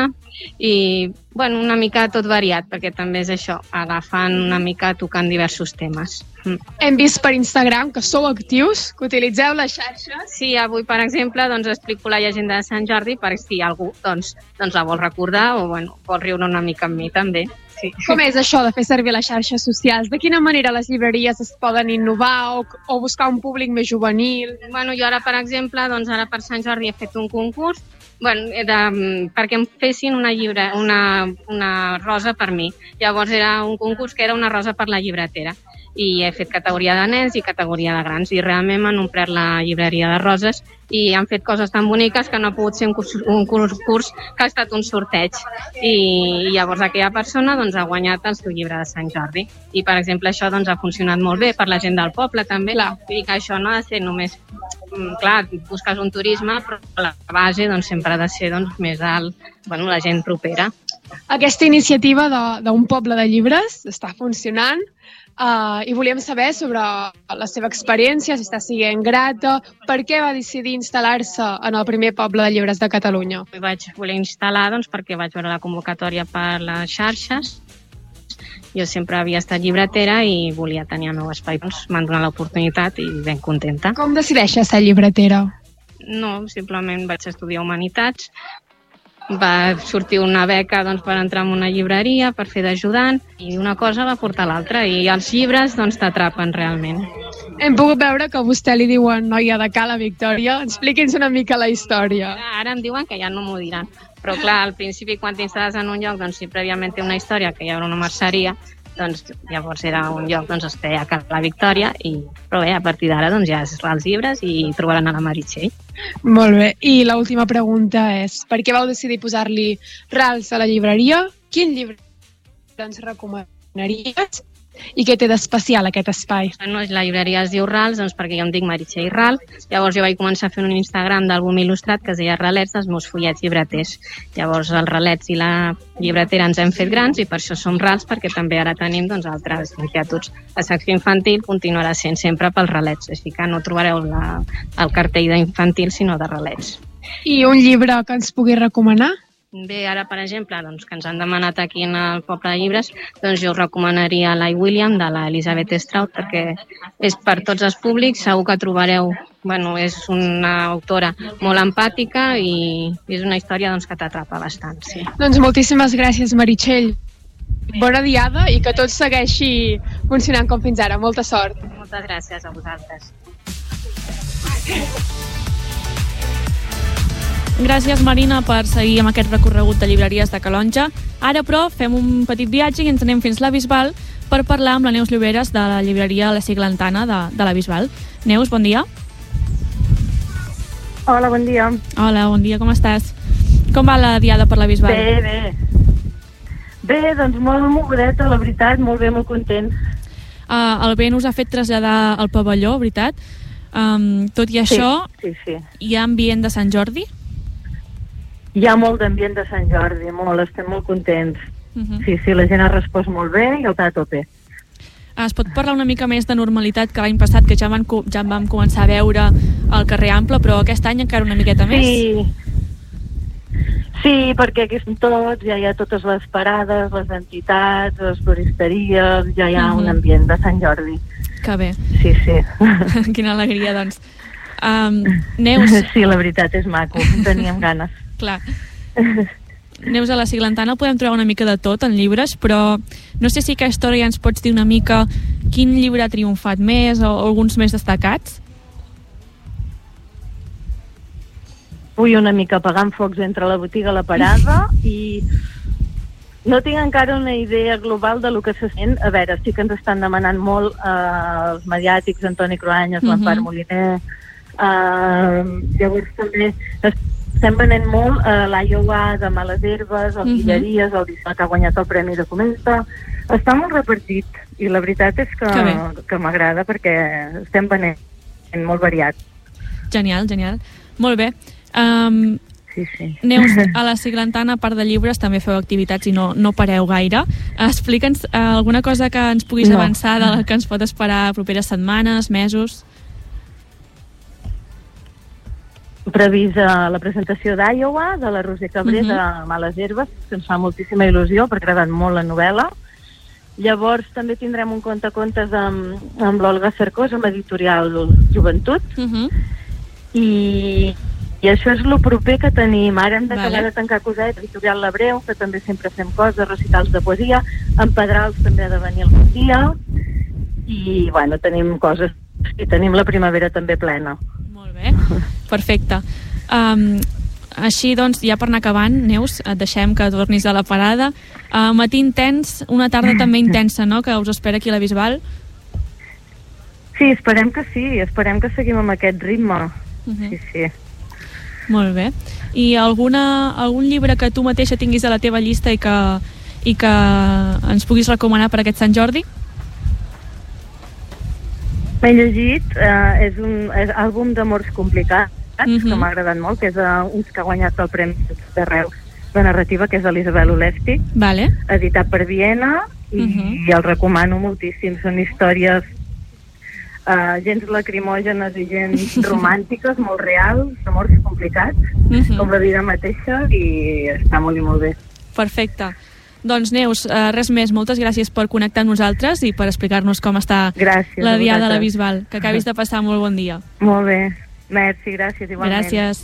i bueno, una mica tot variat, perquè també és això, agafant una mica, tocant diversos temes. Mm. Hem vist per Instagram que sou actius, que utilitzeu les xarxes. Sí, avui, per exemple, doncs, explico la llegenda de Sant Jordi per si algú doncs, doncs la vol recordar o bueno, vol riure una mica amb mi també. Sí. Com és això de fer servir les xarxes socials? De quina manera les llibreries es poden innovar o, o buscar un públic més juvenil? Bueno, jo ara, per exemple, doncs ara per Sant Jordi he fet un concurs bueno, de, perquè em fessin una, llibre, una, una rosa per mi. Llavors era un concurs que era una rosa per la llibretera. I he fet categoria de nens i categoria de grans i realment m'han omplert la llibreria de roses i han fet coses tan boniques que no ha pogut ser un curs, un curs que ha estat un sorteig i llavors aquella persona doncs, ha guanyat el seu llibre de Sant Jordi i per exemple això doncs, ha funcionat molt bé per la gent del poble també. Clar. Vull dir que això no ha de ser només, clar, busques un turisme però la base doncs, sempre ha de ser doncs, més alt, bueno, la gent propera. Aquesta iniciativa d'un poble de llibres està funcionant. Uh, i volíem saber sobre la seva experiència, si està sent grata, per què va decidir instal·lar-se en el primer poble de llibres de Catalunya. Vaig voler instal·lar doncs, perquè vaig veure la convocatòria per les xarxes. Jo sempre havia estat llibretera i volia tenir el meu espai. Doncs m'han donat l'oportunitat i ben contenta. Com decideixes ser llibretera? No, simplement vaig estudiar Humanitats. Va sortir una beca doncs, per entrar en una llibreria, per fer d'ajudant, i una cosa va portar l'altra, i els llibres doncs, t'atrapen realment. Hem pogut veure que a vostè li diuen noia de Cala Victòria. Expliqui'ns una mica la història. Ara em diuen que ja no m'ho diran, però clar, al principi quan t'instal·les en un lloc, doncs si prèviament té una història, que hi ha una merceria, doncs llavors era un lloc doncs, es deia Cala Victòria, i, però bé, a partir d'ara doncs, ja es els llibres i trobaran a la Meritxell. Molt bé, i l'última pregunta és, per què vau decidir posar-li Rals a la llibreria? Quin llibre ens recomanaries? I què té d'especial aquest espai? Bueno, la llibreria es diu Rals, doncs perquè jo em dic Meritxell Ral. Llavors jo vaig començar a fer un Instagram d'àlbum il·lustrat que es deia Ralets dels meus follets llibreters. Llavors els ralets i la llibretera ens hem fet grans i per això som Rals, perquè també ara tenim doncs, altres inquietuds. La secció infantil continuarà sent sempre pels ralets, així que no trobareu la, el cartell d'infantil sinó de ralets. I un llibre que ens pugui recomanar? Bé, ara, per exemple, doncs, que ens han demanat aquí en el Poble de Llibres, doncs jo us recomanaria l'I. William, de l'Elisabeth Strout, perquè és per tots els públics, segur que trobareu, bueno, és una autora molt empàtica i és una història doncs, que t'atrapa bastant. Sí. Doncs moltíssimes gràcies, Meritxell. Bona diada i que tot segueixi funcionant com fins ara. Molta sort. Moltes gràcies a vosaltres. Gràcies, Marina, per seguir amb aquest recorregut de llibreries de Calonge. Ara, però, fem un petit viatge i ens anem fins a la Bisbal per parlar amb la Neus Lloberes de la llibreria La Siglantana de, de la Bisbal. Neus, bon dia. Hola, bon dia. Hola, bon dia, com estàs? Com va la diada per la Bisbal? Bé, bé. Bé, doncs molt mogudeta, la veritat, molt bé, molt content. Uh, el vent us ha fet traslladar al pavelló, veritat? Um, tot i això, sí, sí, sí. Hi ha ambient de Sant Jordi? Hi ha molt d'ambient de Sant Jordi, molt, estem molt contents. Uh-huh. Sí, sí, la gent ha respost molt bé i el està a tope. Es pot parlar una mica més de normalitat que l'any passat, que ja vam, ja vam començar a veure el carrer Ample, però aquest any encara una miqueta més? Sí, sí, perquè aquí són tots, ja hi ha totes les parades, les entitats, les floristeries, ja hi ha uh-huh. un ambient de Sant Jordi. Que bé. Sí, sí. Quina alegria, doncs. Um, Neus... Sí, la veritat és maco, teníem ganes. Clar. Neus, a la Siglantana podem trobar una mica de tot en llibres, però no sé si a aquesta hora ja ens pots dir una mica quin llibre ha triomfat més o alguns més destacats. Vull una mica apagant focs entre la botiga i la parada i no tinc encara una idea global de lo que se sent. A veure, sí que ens estan demanant molt eh, els mediàtics, Antoni Cruanyes, uh-huh. l'Empar Moliner, eh, llavors també estem venent molt a l'Iowa de Males Herbes, el Guilleries, el Bisbal que ha guanyat el Premi de Comenta. Està molt repartit i la veritat és que, que, que m'agrada perquè estem venent molt variat. Genial, genial. Molt bé. Um, sí, sí. Neus, a la Siglantana, a part de llibres, també feu activitats i no, no pareu gaire. Explica'ns uh, alguna cosa que ens puguis no. avançar de la que ens pot esperar properes setmanes, mesos? Previst uh, la presentació d'Iowa, de la Roser Cabré, uh-huh. de Males Herbes, que ens fa moltíssima il·lusió, perquè ha agradat molt la novel·la. Llavors també tindrem un conte contes amb, amb l'Olga Cercós, amb Editorial Joventut, uh-huh. i, i això és el proper que tenim. Ara hem d'acabar vale. de tancar coset, Editorial L'Abreu, que també sempre fem coses, recitals de poesia, en Pedrals també ha de venir algun dia, i bueno, tenim coses, i tenim la primavera també plena. Bé, perfecte. Um, així, doncs, ja per anar acabant, Neus, et deixem que tornis a la parada. Uh, matí intens, una tarda també intensa, no?, que us espera aquí a la Bisbal. Sí, esperem que sí, esperem que seguim amb aquest ritme. Uh-huh. Sí, sí. Molt bé. I alguna, algun llibre que tu mateixa tinguis a la teva llista i que, i que ens puguis recomanar per aquest Sant Jordi? M'he llegit, eh, és un és àlbum d'amors complicats, uh-huh. que m'ha agradat molt, que és uh, uns que ha guanyat el Premi de Reus de narrativa, que és d'Elisabel Olesti, vale. editat per Viena, i, uh-huh. i el recomano moltíssim. Són històries uh, gens lacrimògenes i gens romàntiques, molt reals, amors complicats, uh-huh. com la vida mateixa, i està molt i molt bé. Perfecte. Doncs Neus, eh, res més, moltes gràcies per connectar amb nosaltres i per explicar-nos com està gràcies la Diada de la Bisbal. Que acabis de passar molt bon dia. Molt bé, merci, gràcies igualment. Gràcies.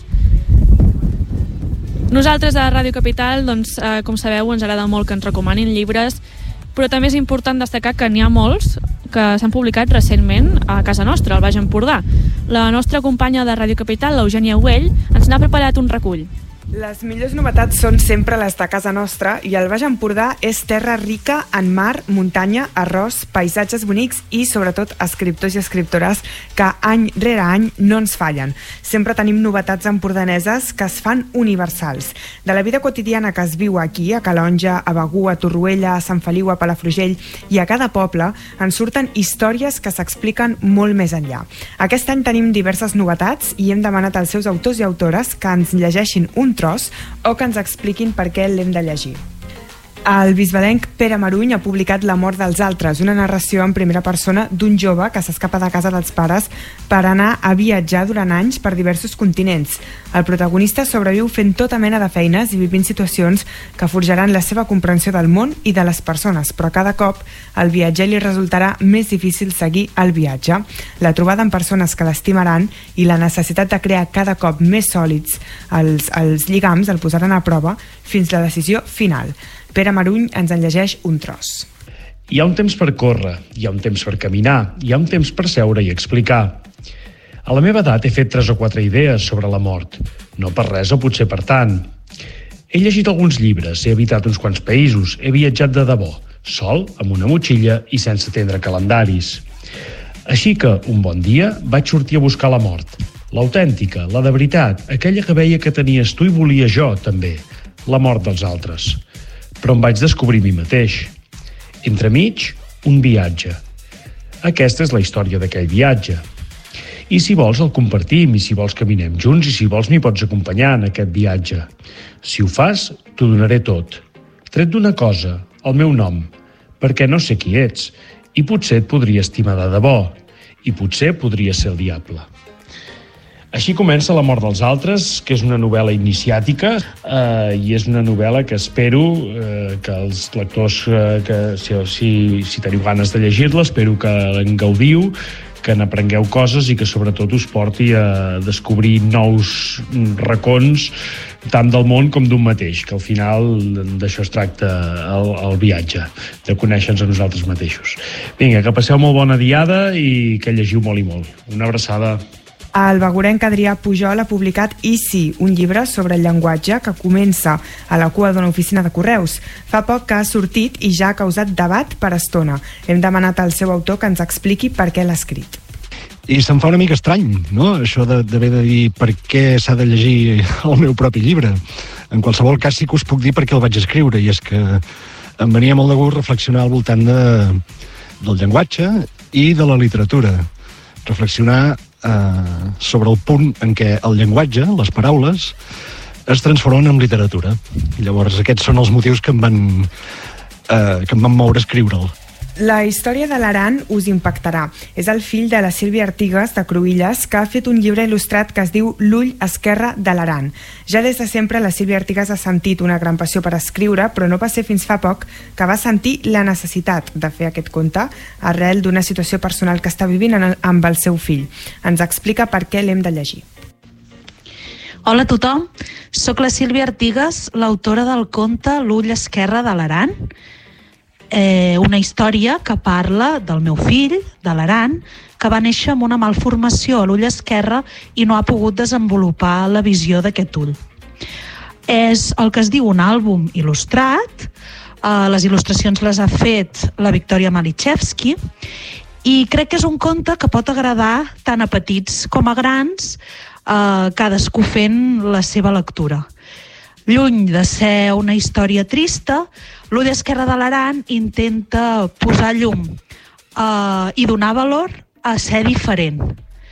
Nosaltres a Ràdio Capital, doncs, eh, com sabeu, ens agrada molt que ens recomanin llibres, però també és important destacar que n'hi ha molts que s'han publicat recentment a casa nostra, al Baix Empordà. La nostra companya de Ràdio Capital, l'Eugènia Güell, ens n'ha preparat un recull. Les millors novetats són sempre les de casa nostra i el Baix Empordà és terra rica en mar, muntanya, arròs, paisatges bonics i sobretot escriptors i escriptores que any rere any no ens fallen. Sempre tenim novetats empordaneses que es fan universals. De la vida quotidiana que es viu aquí, a Calonja, a Begur, a Torroella, a Sant Feliu, a Palafrugell i a cada poble, en surten històries que s'expliquen molt més enllà. Aquest any tenim diverses novetats i hem demanat als seus autors i autores que ens llegeixin un tros o que ens expliquin per què l'hem de llegir. El bisbalenc Pere Maruny ha publicat La mort dels altres, una narració en primera persona d'un jove que s'escapa de casa dels pares per anar a viatjar durant anys per diversos continents. El protagonista sobreviu fent tota mena de feines i vivint situacions que forjaran la seva comprensió del món i de les persones, però cada cop al viatger li resultarà més difícil seguir el viatge. La trobada amb persones que l'estimaran i la necessitat de crear cada cop més sòlids els, els lligams el posaran a prova fins la decisió final. Pere Maruny ens en llegeix un tros. Hi ha un temps per córrer, hi ha un temps per caminar, hi ha un temps per seure i explicar. A la meva edat he fet tres o quatre idees sobre la mort. No per res o potser per tant. He llegit alguns llibres, he habitat uns quants països, he viatjat de debò, sol, amb una motxilla i sense atendre calendaris. Així que, un bon dia, vaig sortir a buscar la mort. L'autèntica, la de veritat, aquella que veia que tenies tu i volia jo, també. La mort dels altres. Però em vaig descobrir mi mateix. Entremig, un viatge. Aquesta és la història d'aquell viatge. I si vols el compartim, i si vols caminem junts, i si vols m'hi pots acompanyar en aquest viatge. Si ho fas, t'ho donaré tot. Tret d'una cosa, el meu nom, perquè no sé qui ets, i potser et podria estimar de debò, i potser podria ser el diable. Així comença La mort dels altres, que és una novel·la iniciàtica eh, i és una novel·la que espero eh, que els lectors, eh, que, si, si, si teniu ganes de llegir-la, espero que en gaudiu, que n'aprengueu coses i que sobretot us porti a descobrir nous racons tant del món com d'un mateix, que al final d'això es tracta el, el viatge, de conèixer-nos a nosaltres mateixos. Vinga, que passeu molt bona diada i que llegiu molt i molt. Una abraçada. El begurenc Adrià Pujol ha publicat I sí, un llibre sobre el llenguatge que comença a la cua d'una oficina de correus. Fa poc que ha sortit i ja ha causat debat per estona. Hem demanat al seu autor que ens expliqui per què l'ha escrit. I se'm fa una mica estrany, no?, això d'haver de dir per què s'ha de llegir el meu propi llibre. En qualsevol cas sí que us puc dir per què el vaig escriure, i és que em venia molt de gust reflexionar al voltant de, del llenguatge i de la literatura. Reflexionar eh, sobre el punt en què el llenguatge, les paraules, es transformen en literatura. I llavors aquests són els motius que em van, eh, que em van moure a escriure'l. La història de l'Aran us impactarà. És el fill de la Sílvia Artigas, de Cruïlles, que ha fet un llibre il·lustrat que es diu L'ull esquerre de l'Aran. Ja des de sempre la Sílvia Artigas ha sentit una gran passió per escriure, però no va ser fins fa poc que va sentir la necessitat de fer aquest conte arrel d'una situació personal que està vivint amb el seu fill. Ens explica per què l'hem de llegir. Hola a tothom, soc la Sílvia Artigas, l'autora del conte L'ull esquerre de l'Aran, eh, una història que parla del meu fill, de l'Aran, que va néixer amb una malformació a l'ull esquerre i no ha pogut desenvolupar la visió d'aquest ull. És el que es diu un àlbum il·lustrat, eh, les il·lustracions les ha fet la Victoria Malichevski, i crec que és un conte que pot agradar tant a petits com a grans, eh, cadascú fent la seva lectura. Lluny de ser una història trista, L'ull esquerre de l'Aran intenta posar llum eh, i donar valor a ser diferent.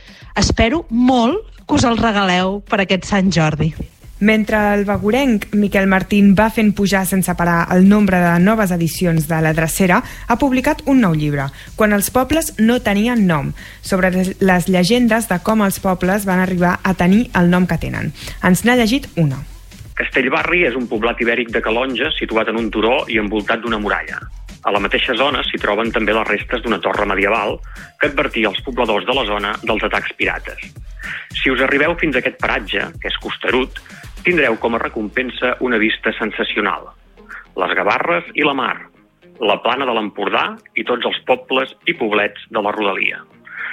Espero molt que us el regaleu per aquest Sant Jordi. Mentre el begurenc Miquel Martín va fent pujar sense parar el nombre de noves edicions de La Drecera, ha publicat un nou llibre, Quan els pobles no tenien nom, sobre les llegendes de com els pobles van arribar a tenir el nom que tenen. Ens n'ha llegit una. Castellbarri és un poblat ibèric de Calonge situat en un turó i envoltat d'una muralla. A la mateixa zona s'hi troben també les restes d'una torre medieval que advertia els pobladors de la zona dels atacs pirates. Si us arribeu fins a aquest paratge, que és costerut, tindreu com a recompensa una vista sensacional. Les Gavarres i la mar, la plana de l'Empordà i tots els pobles i poblets de la rodalia.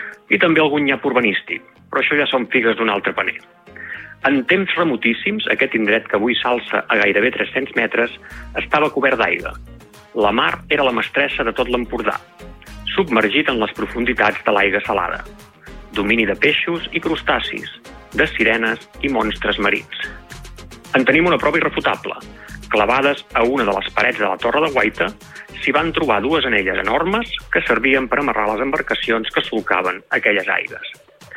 I també algun nyap urbanístic, però això ja són figues d'un altre paner. En temps remotíssims, aquest indret que avui s'alça a gairebé tres-cents metres estava cobert d'aigua. La mar era la mestressa de tot l'Empordà, submergit en les profunditats de l'aigua salada. Domini de peixos i crustacis, de sirenes i monstres marins. En tenim una prova irrefutable. Clavades a una de les parets de la Torre de Guaita s'hi van trobar dues anelles enormes que servien per amarrar les embarcacions que solcaven aquelles aigues.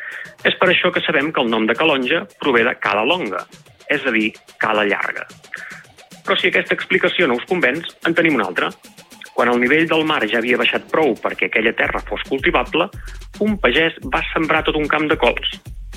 És per això que sabem que el nom de Calonge prové de Cala Longa, és a dir, Cala Llarga. Però si aquesta explicació no us convenç, en tenim una altra. Quan el nivell del mar ja havia baixat prou perquè aquella terra fos cultivable, un pagès va sembrar tot un camp de cols.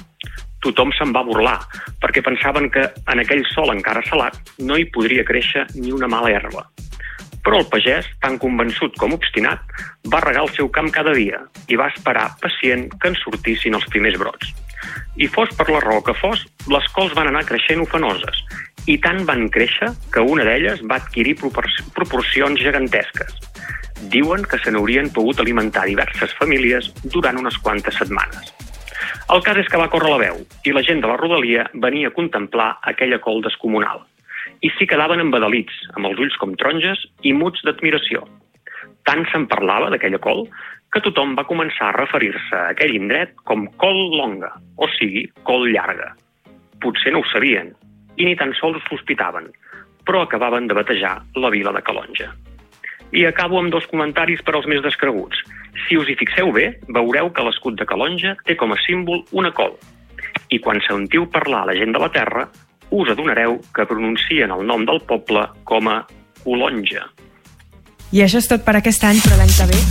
Tothom se'n va burlar, perquè pensaven que en aquell sòl encara salat no hi podria créixer ni una mala herba. Però el pagès, tan convençut com obstinat, va regar el seu camp cada dia i va esperar pacient que en sortissin els primers brots. I fos per la raó que fos, les cols van anar creixent ofenoses i tant van créixer que una d'elles va adquirir proporcions gegantesques. Diuen que se n'haurien pogut alimentar diverses famílies durant unes quantes setmanes. El cas és que va córrer la veu i la gent de la rodalia venia a contemplar aquella col descomunal. I s'hi quedaven embadalits, amb els ulls com taronges i muts d'admiració. Tant se'n parlava d'aquella col que tothom va començar a referir-se a aquell indret com Col Longa, o sigui, col llarga. Potser no ho sabien, i ni tan sols ho sospitaven, però acabaven de batejar la vila de Calonge. I acabo amb dos comentaris per als més descreguts. Si us hi fixeu bé, veureu que l'escut de Calonge té com a símbol una col. I quan sentiu parlar a la gent de la terra, us adonareu que pronuncien el nom del poble com a Colonja. I això és tot per aquest any, però l'any que ve...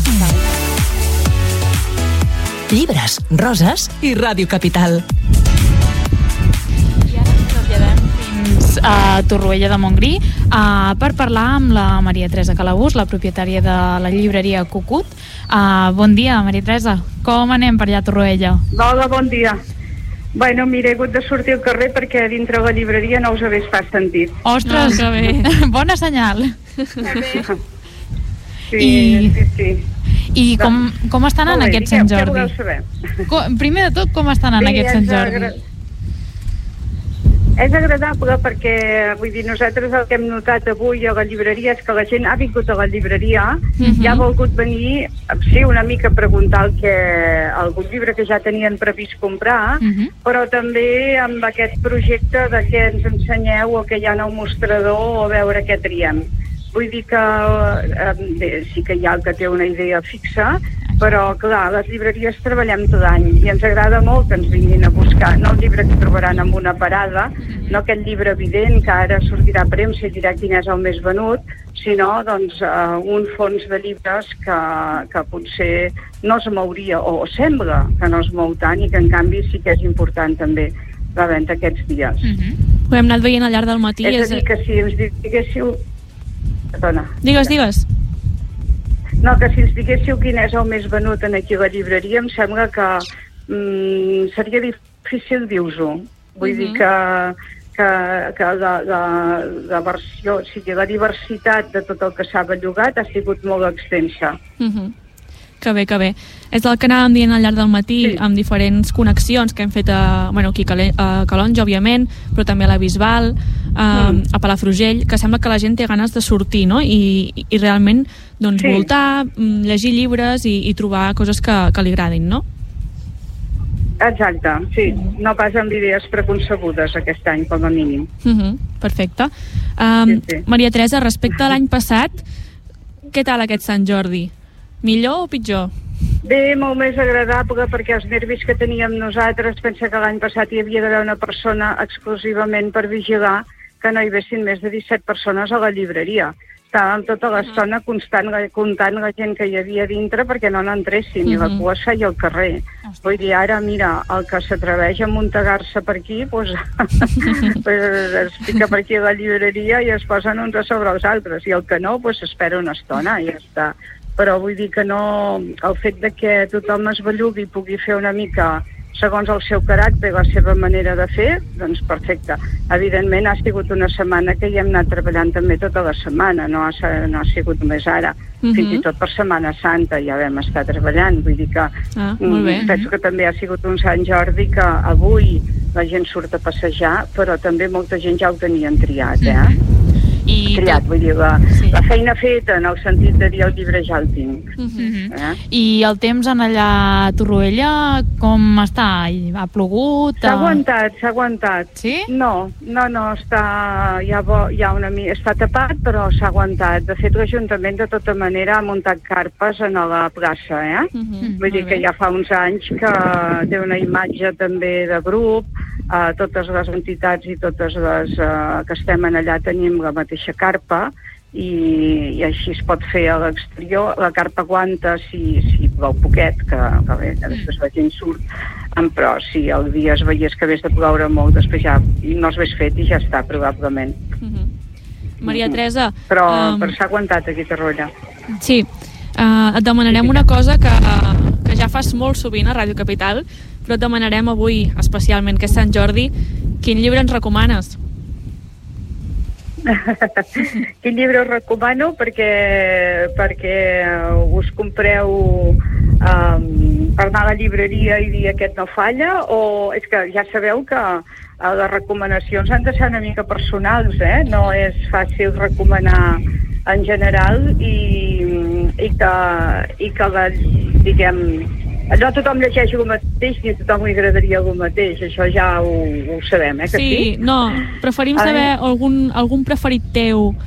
Llibres, roses i Ràdio Capital. A Torroella de Montgrí uh, per parlar amb la Maria Teresa Calabús, la propietària de la llibreria Cucut. Uh, bon dia, Maria Teresa. Com anem per allà a Torroella? Hola, bon dia. Bueno, mira, he hagut de sortir al carrer perquè dintre la llibreria no us hagués pas sentit. Ostres, no, bé. Bona senyal. Sí, I... sí, sí. I com, com està anant aquest Sant Jordi? Què voleu saber? Com, primer de tot, com està anant sí, aquest Sant Jordi? Agra... És agradable perquè, vull dir, nosaltres el que hem notat avui a la llibreria és que la gent ha vingut a la llibreria uh-huh. i ha volgut venir, sí, una mica a preguntar el que, algun llibre que ja tenien previst comprar, uh-huh. però també amb aquest projecte de què ens ensenyeu o que hi ha en el mostrador o veure què triem. Vull dir que eh, bé, sí que hi ha el que té una idea fixa, però clar, les llibreries treballem tot l'any i ens agrada molt que ens vinguin a buscar, no el llibre que trobaran en una parada, no aquest llibre evident que ara sortirà a premsa i dirà quin és el més venut, sinó doncs, uh, un fons de llibres que, que potser no es mouria, o sembla que no es mou tant i que en canvi sí que és important també la venda aquests dies. Mm-hmm. Ho hem anat veient al llarg del matí. És a dir, que si ens diguéssiu... Perdona. Digues, digues. No, que si ens diguéssiu quin és el més venut en aquí a la llibreria, em sembla que mm, seria difícil dir-vos-ho. Vull uh-huh. dir que, que, que la, la, la versió, o sigui, la diversitat de tot el que s'ha bellugat ha sigut molt extensa. Uh-huh. Que bé, que bé. És el que anàvem dient al llarg del matí, sí. amb diferents connexions que hem fet a, bueno, aquí a Calonge, òbviament, però també a la Bisbal, a, mm. a Palafrugell, que sembla que la gent té ganes de sortir, no? I, i realment doncs, sí. voltar, llegir llibres i, i trobar coses que, que li agradin, no? Exacte, sí. No pas amb idees preconcebudes aquest any, com a mínim. Uh-huh. Perfecte. Um, sí, sí. Maria Teresa, respecte a l'any passat, què tal aquest Sant Jordi? Millor o pitjor? Bé, molt més agradable, perquè els nervis que teníem nosaltres, pensa que l'any passat hi havia d'haver una persona exclusivament per vigilar que no hi vessin més de disset persones a la llibreria. Estàvem tota l'estona constant, comptant la gent que hi havia dintre perquè no n'entressin, uh-huh. i la cua es feia al carrer. Vull dir, ara, mira, el que s'atreveix a muntegar-se per aquí, doncs, pues, es pica per aquí a la llibreria i es posen uns sobre els altres, i el que no, doncs espera una estona i ja està. Però vull dir que no, el fet de que tothom es bellugui i pugui fer una mica segons el seu caràcter i la seva manera de fer, doncs perfecte. Evidentment ha sigut una setmana que hi hem anat treballant també tota la setmana, no ha, no ha sigut només ara. Uh-huh. Fins i tot per Setmana Santa ja vam estar treballant, vull dir que ah, mm, penso que també ha sigut un Sant Jordi que avui la gent surt a passejar, però també molta gent ja ho tenien triat, eh? Uh-huh. I triat, vull dir, la, sí. la feina feta en el sentit de dir el llibre ja el tinc. Uh-huh. eh? I el temps en allà a Torroella com està? Ha plogut? S'ha aguantat, s'ha aguantat. Sí? No, no, no, està, hi ha bo, hi ha una, està tapat, però s'ha aguantat. De fet, l'Ajuntament de tota manera ha muntat carpes en la plaça, eh? Uh-huh. Vull dir que ja fa uns anys que té una imatge també de grup, uh, totes les entitats i totes les uh, que estem en allà tenim la mateixa carpa i, i així es pot fer a l'exterior. La carpa aguanta si, si plou poquet, que, que bé, que després la gent surt, però si el dia es veiés que hagués de ploure molt, després ja no es hagués fet i ja està, probablement. Uh-huh. Maria Teresa... Però, um... però s'ha aguantat aquí a Torroella. Sí, uh, et demanarem una cosa que, uh, que ja fas molt sovint a Ràdio Capital, però et demanarem avui, especialment, que és Sant Jordi, quin llibre ens recomanes? Quin llibre us recomano? Perquè, perquè us compreu um, per anar a la llibreria i dir aquest no falla, o és que ja sabeu que uh, les recomanacions han de ser una mica personals, eh? No és fàcil recomanar en general i, i, que, i que la, diguem, allò tothom llegeix el mateix i a tothom li agradaria el mateix, això ja ho, ho sabem, eh, que sí? Sí, no, preferim saber algun, algun preferit teu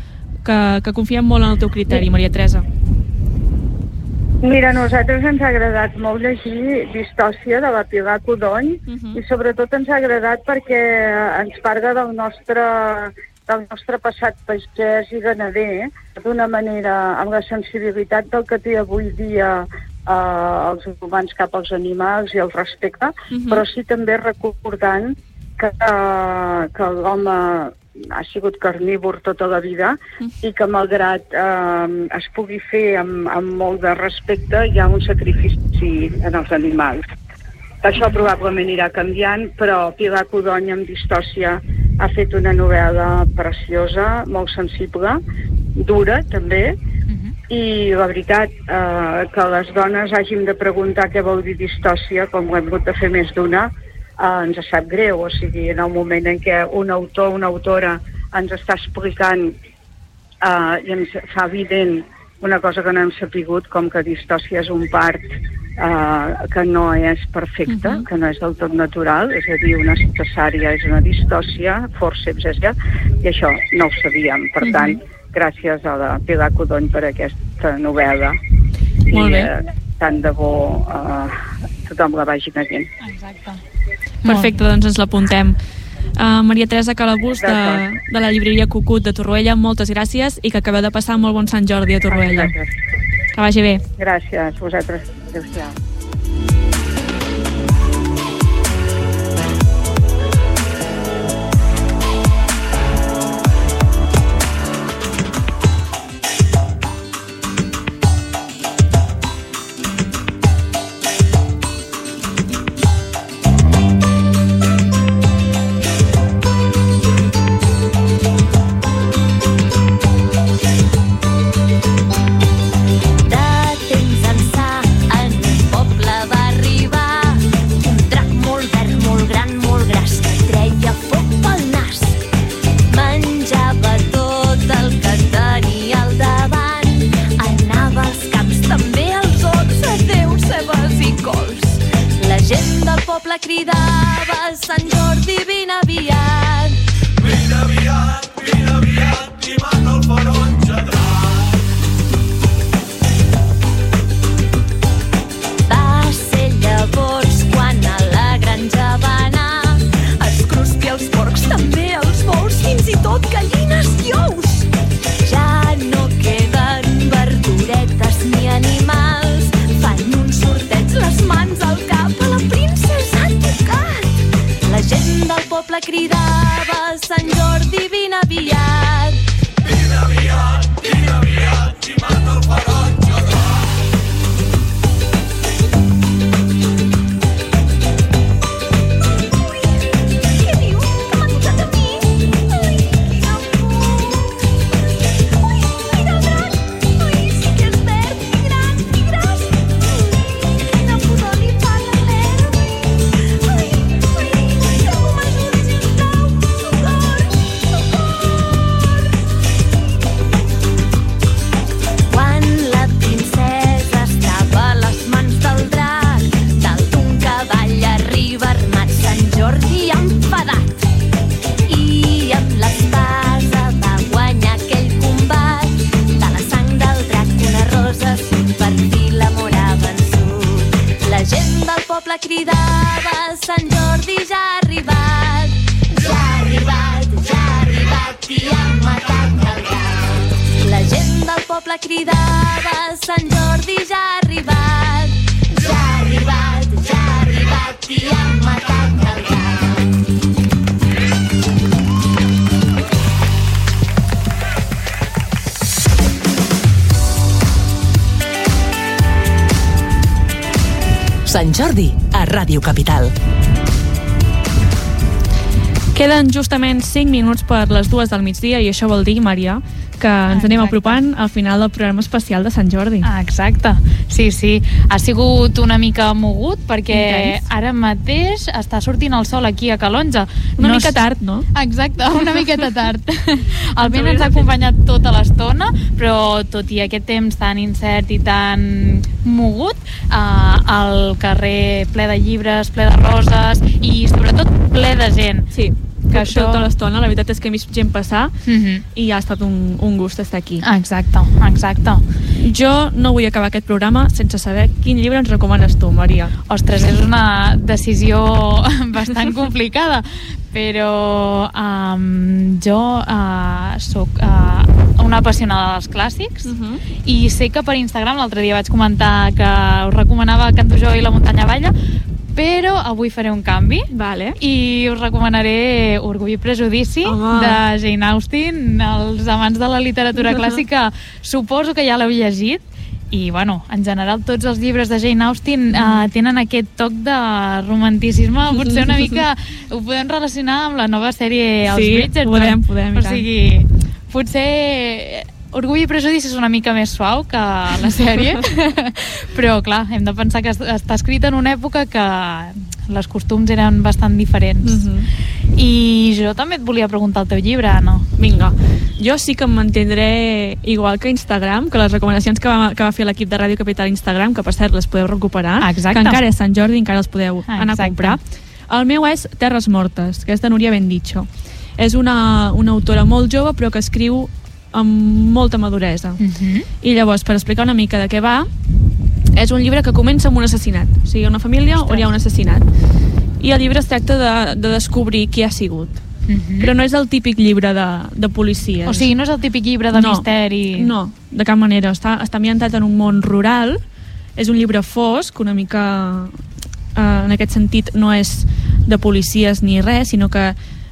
que, que confiem molt en el teu criteri, Maria Teresa. Mira, a nosaltres ens ha agradat molt llegir Distòcia de la Pilar Codony uh-huh. i sobretot ens ha agradat perquè ens parla del nostre, del nostre passat pagès i ganader d'una manera, amb la sensibilitat del que té avui dia eh, els humans cap als animals i el respecte, uh-huh. però sí també recordant que, uh, que l'home ha sigut carnívor tota la vida i que malgrat eh, es pugui fer amb, amb molt de respecte hi ha un sacrifici en els animals. Això probablement irà canviant, però Pilar Codony amb Distòcia ha fet una novel·la preciosa, molt sensible, dura també, uh-huh. i la veritat eh, que les dones hàgim de preguntar què vol dir distòcia, com ho hem hagut de fer més d'una, Uh, ens sap greu, o sigui, en el moment en què un autor, una autora ens està explicant uh, i ens fa evident una cosa que no hem sapigut, com que distòcia és un part uh, que no és perfecte, uh-huh. que no és del tot natural, és a dir, una cesària és una distòcia, forceps és ja, i això no ho sabíem. Per uh-huh. tant, gràcies a la Pilar Codony per aquesta novel·la. Molt bé. I uh, tant de bo uh, tothom la vagi veient. Exacte. Perfecte, doncs ens l'apuntem. Uh, Maria Teresa Calabús, de, de la llibreria Cucut de Torroella, moltes gràcies i que acabeu de passar molt bon Sant Jordi a Torroella. Que vagi bé. Gràcies, vosaltres. Adéu-siau. Cridava Sant Jordi, vine aviat. Vine aviat, vine aviat, i mata el ferotge drac. Va ser llavors quan a la granja va anar, es cruspia els porcs, també els bous, fins i tot gallines i ous. Ja no queden verduretes ni animals, fan un sorteig les mans al cap, a la princesa la gent del poble cridava Sant Jordi, vine aviat. Vine aviat, vine aviat, i mata el ferotge drac. Què dius? Que m'ha tocat a mi? Ai, quina por. Ui, mira el drac. Ui, sí que és verd, i gran, i gras. Ui, quina pudor li fa la Claire. Ui, quan la princesa estava a les mans del drac, dalt d'un cavall arriba armat Sant Jordi enfadat i amb l'espasa va guanyar aquell combat. De la sang del drac una rosa surt per fi l'amor ha vençut. La gent del poble cridava Sant Jordi ja ha arribat. Ja ha arribat, ja ha arribat i ha matat el gat. La gent del poble cridava Sant Jordi ja ha arribat. Ja ha arribat, ja ha arribat i ha matat el gat. Sant Jordi a Ràdio Capital. Queden justament cinc minuts per les dues del migdia i això vol dir, Maria, que ens anem apropant al final del programa especial de Sant Jordi. Ah, exacte, sí, sí. Ha sigut una mica mogut perquè Intens. Ara mateix està sortint el sol aquí a Calonja. Una no mica tard, no? Exacte, una miqueta tard. El vent ens ha acompanyat tota l'estona, però tot i aquest temps tan incert i tan mogut, eh, el carrer ple de llibres, ple de roses i sobretot ple de gent. Sí. que això... tota l'estona, la veritat és que he vist gent passar uh-huh. i ha estat un, un gust estar aquí. Exacte, exacte. Jo no vull acabar aquest programa sense saber quin llibre ens recomanes tu, Maria. Ostres, és una decisió bastant complicada, però um, jo uh, soc uh, una apassionada dels clàssics uh-huh. i sé que per Instagram l'altre dia vaig comentar que us recomanava Canto jo i la muntanya balla, però avui faré un canvi vale. i us recomanaré Orgull i prejudici Home. de Jane Austen. Els amants de la literatura clàssica suposo que ja l'heu llegit i, bueno, en general tots els llibres de Jane Austen uh, tenen aquest toc de romanticisme, potser una mica ho podem relacionar amb la nova sèrie Els sí, Bridgerton. podem, podem, o sigui, potser Orgull i prejudici és una mica més suau que la sèrie, però clar, hem de pensar que està escrita en una època que les costums eren bastant diferents. Uh-huh. I jo també et volia preguntar el teu llibre, Anna. Vinga, jo sí que em mantindré igual que Instagram, que les recomanacions que va, que va fer l'equip de Ràdio Capital Instagram, que per cert les podeu recuperar, Exacte. que encara és Sant Jordi, encara els podeu Exacte. anar a comprar. El meu és Terres Mortes, que és de Núria Bendicho. És una, una autora molt jove però que escriu amb molta maduresa. Uh-huh. I llavors, per explicar una mica de què va, és un llibre que comença amb un assassinat. O sigui, una família Ostres. on hi ha un assassinat. I el llibre es tracta de, de descobrir qui ha sigut. Uh-huh. Però no és el típic llibre de, de policies. O sigui, no és el típic llibre de no, misteri. No, de cap manera. Està, està ambientat en un món rural. És un llibre fosc, una mica... Eh, en aquest sentit, no és de policies ni res, sinó que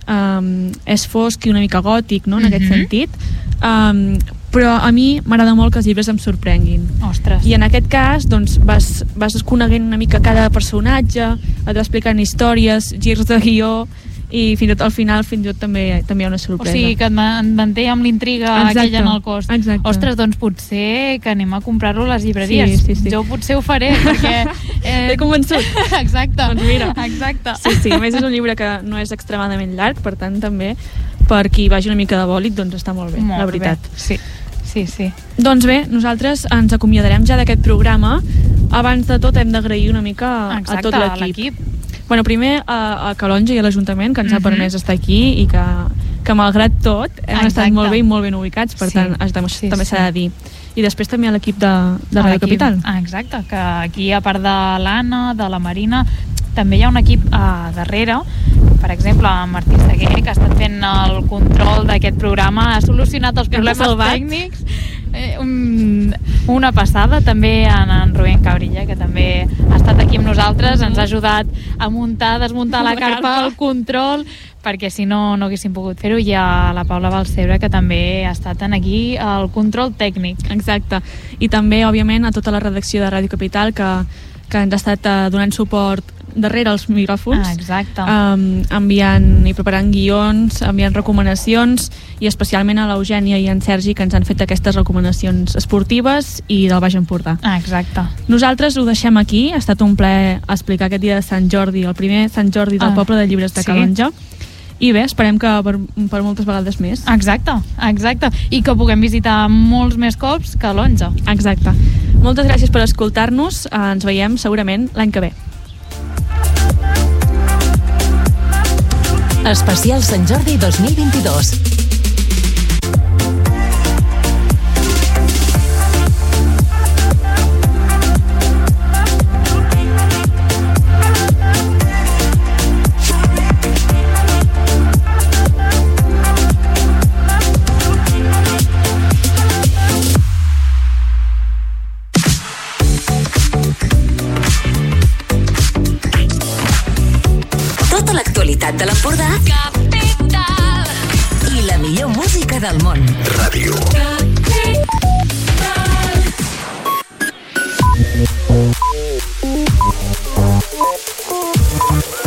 Um, és fosc i una mica gòtic, no? En uh-huh. aquest sentit, um, però a mi m'agrada molt que els llibres em sorprenguin. Ostres. I en aquest cas doncs, vas, vas coneguent una mica cada personatge, et va explicant històries, girs de guió, i fins i tot al final fins i tot també, també hi ha una sorpresa. O sigui, que et manté amb l'intriga aquella en el cos. Exacte. Ostres, doncs potser que anem a comprar-lo a les llibreries. Sí, sí, sí. Jo potser ho faré, perquè... Eh... T'he convençut. Exacte. Doncs mira. Exacte. Sí, sí, a més és un llibre que no és extremadament llarg, per tant també per qui vagi una mica de bòlit, doncs està molt bé, molt la veritat. Bé. Sí. Sí, sí. Doncs bé, nosaltres ens acomiadarem ja d'aquest programa. Abans de tot hem d'agrair una mica Exacte, a tot l'equip. Bueno, primer a, a Calonge i a l'Ajuntament, que ens uh-huh. ha permès estar aquí i que, que malgrat tot hem Exacte. estat molt bé i molt ben ubicats, per sí. tant això sí, també s'ha sí. de dir. I després també a l'equip de, de Ràdio Capital. Ah, exacte, que aquí a part de l'Anna, de la Marina, també hi ha un equip a darrere, per exemple, en Martí Seguer, que ha estat fent el control d'aquest programa, ha solucionat els problemes tècnics, eh, un, una passada. També en, en Rubén Cabrilla, que també ha estat aquí amb nosaltres, ens ha ajudat a muntar, desmuntar la, la carpa, el control, perquè si no, no haguéssim pogut fer-ho. I a la Paula Balcebre, que també ha estat en aquí el control tècnic. Exacte. I també, òbviament, a tota la redacció de Ràdio Capital, que, que ens ha estat uh, donant suport darrere els micròfons, ah, exacte. Um, enviant i preparant guions, enviant recomanacions, i especialment a l'Eugènia i en Sergi, que ens han fet aquestes recomanacions esportives i del Baix Empordà. Ah, exacte. Nosaltres ho deixem aquí. Ha estat un plaer explicar aquest dia de Sant Jordi, el primer Sant Jordi del ah, poble de llibres de sí. Calonge. I bé, esperem que per, per moltes vegades més. Exacte, exacte. I que puguem visitar molts més cops Calonge. Exacte. Moltes gràcies per escoltar-nos. Ens veiem segurament l'any que ve. Especial Sant Jordi dos mil vint-i-dos. De l'Empordà Capital i la millor música del món. Ràdio Capital.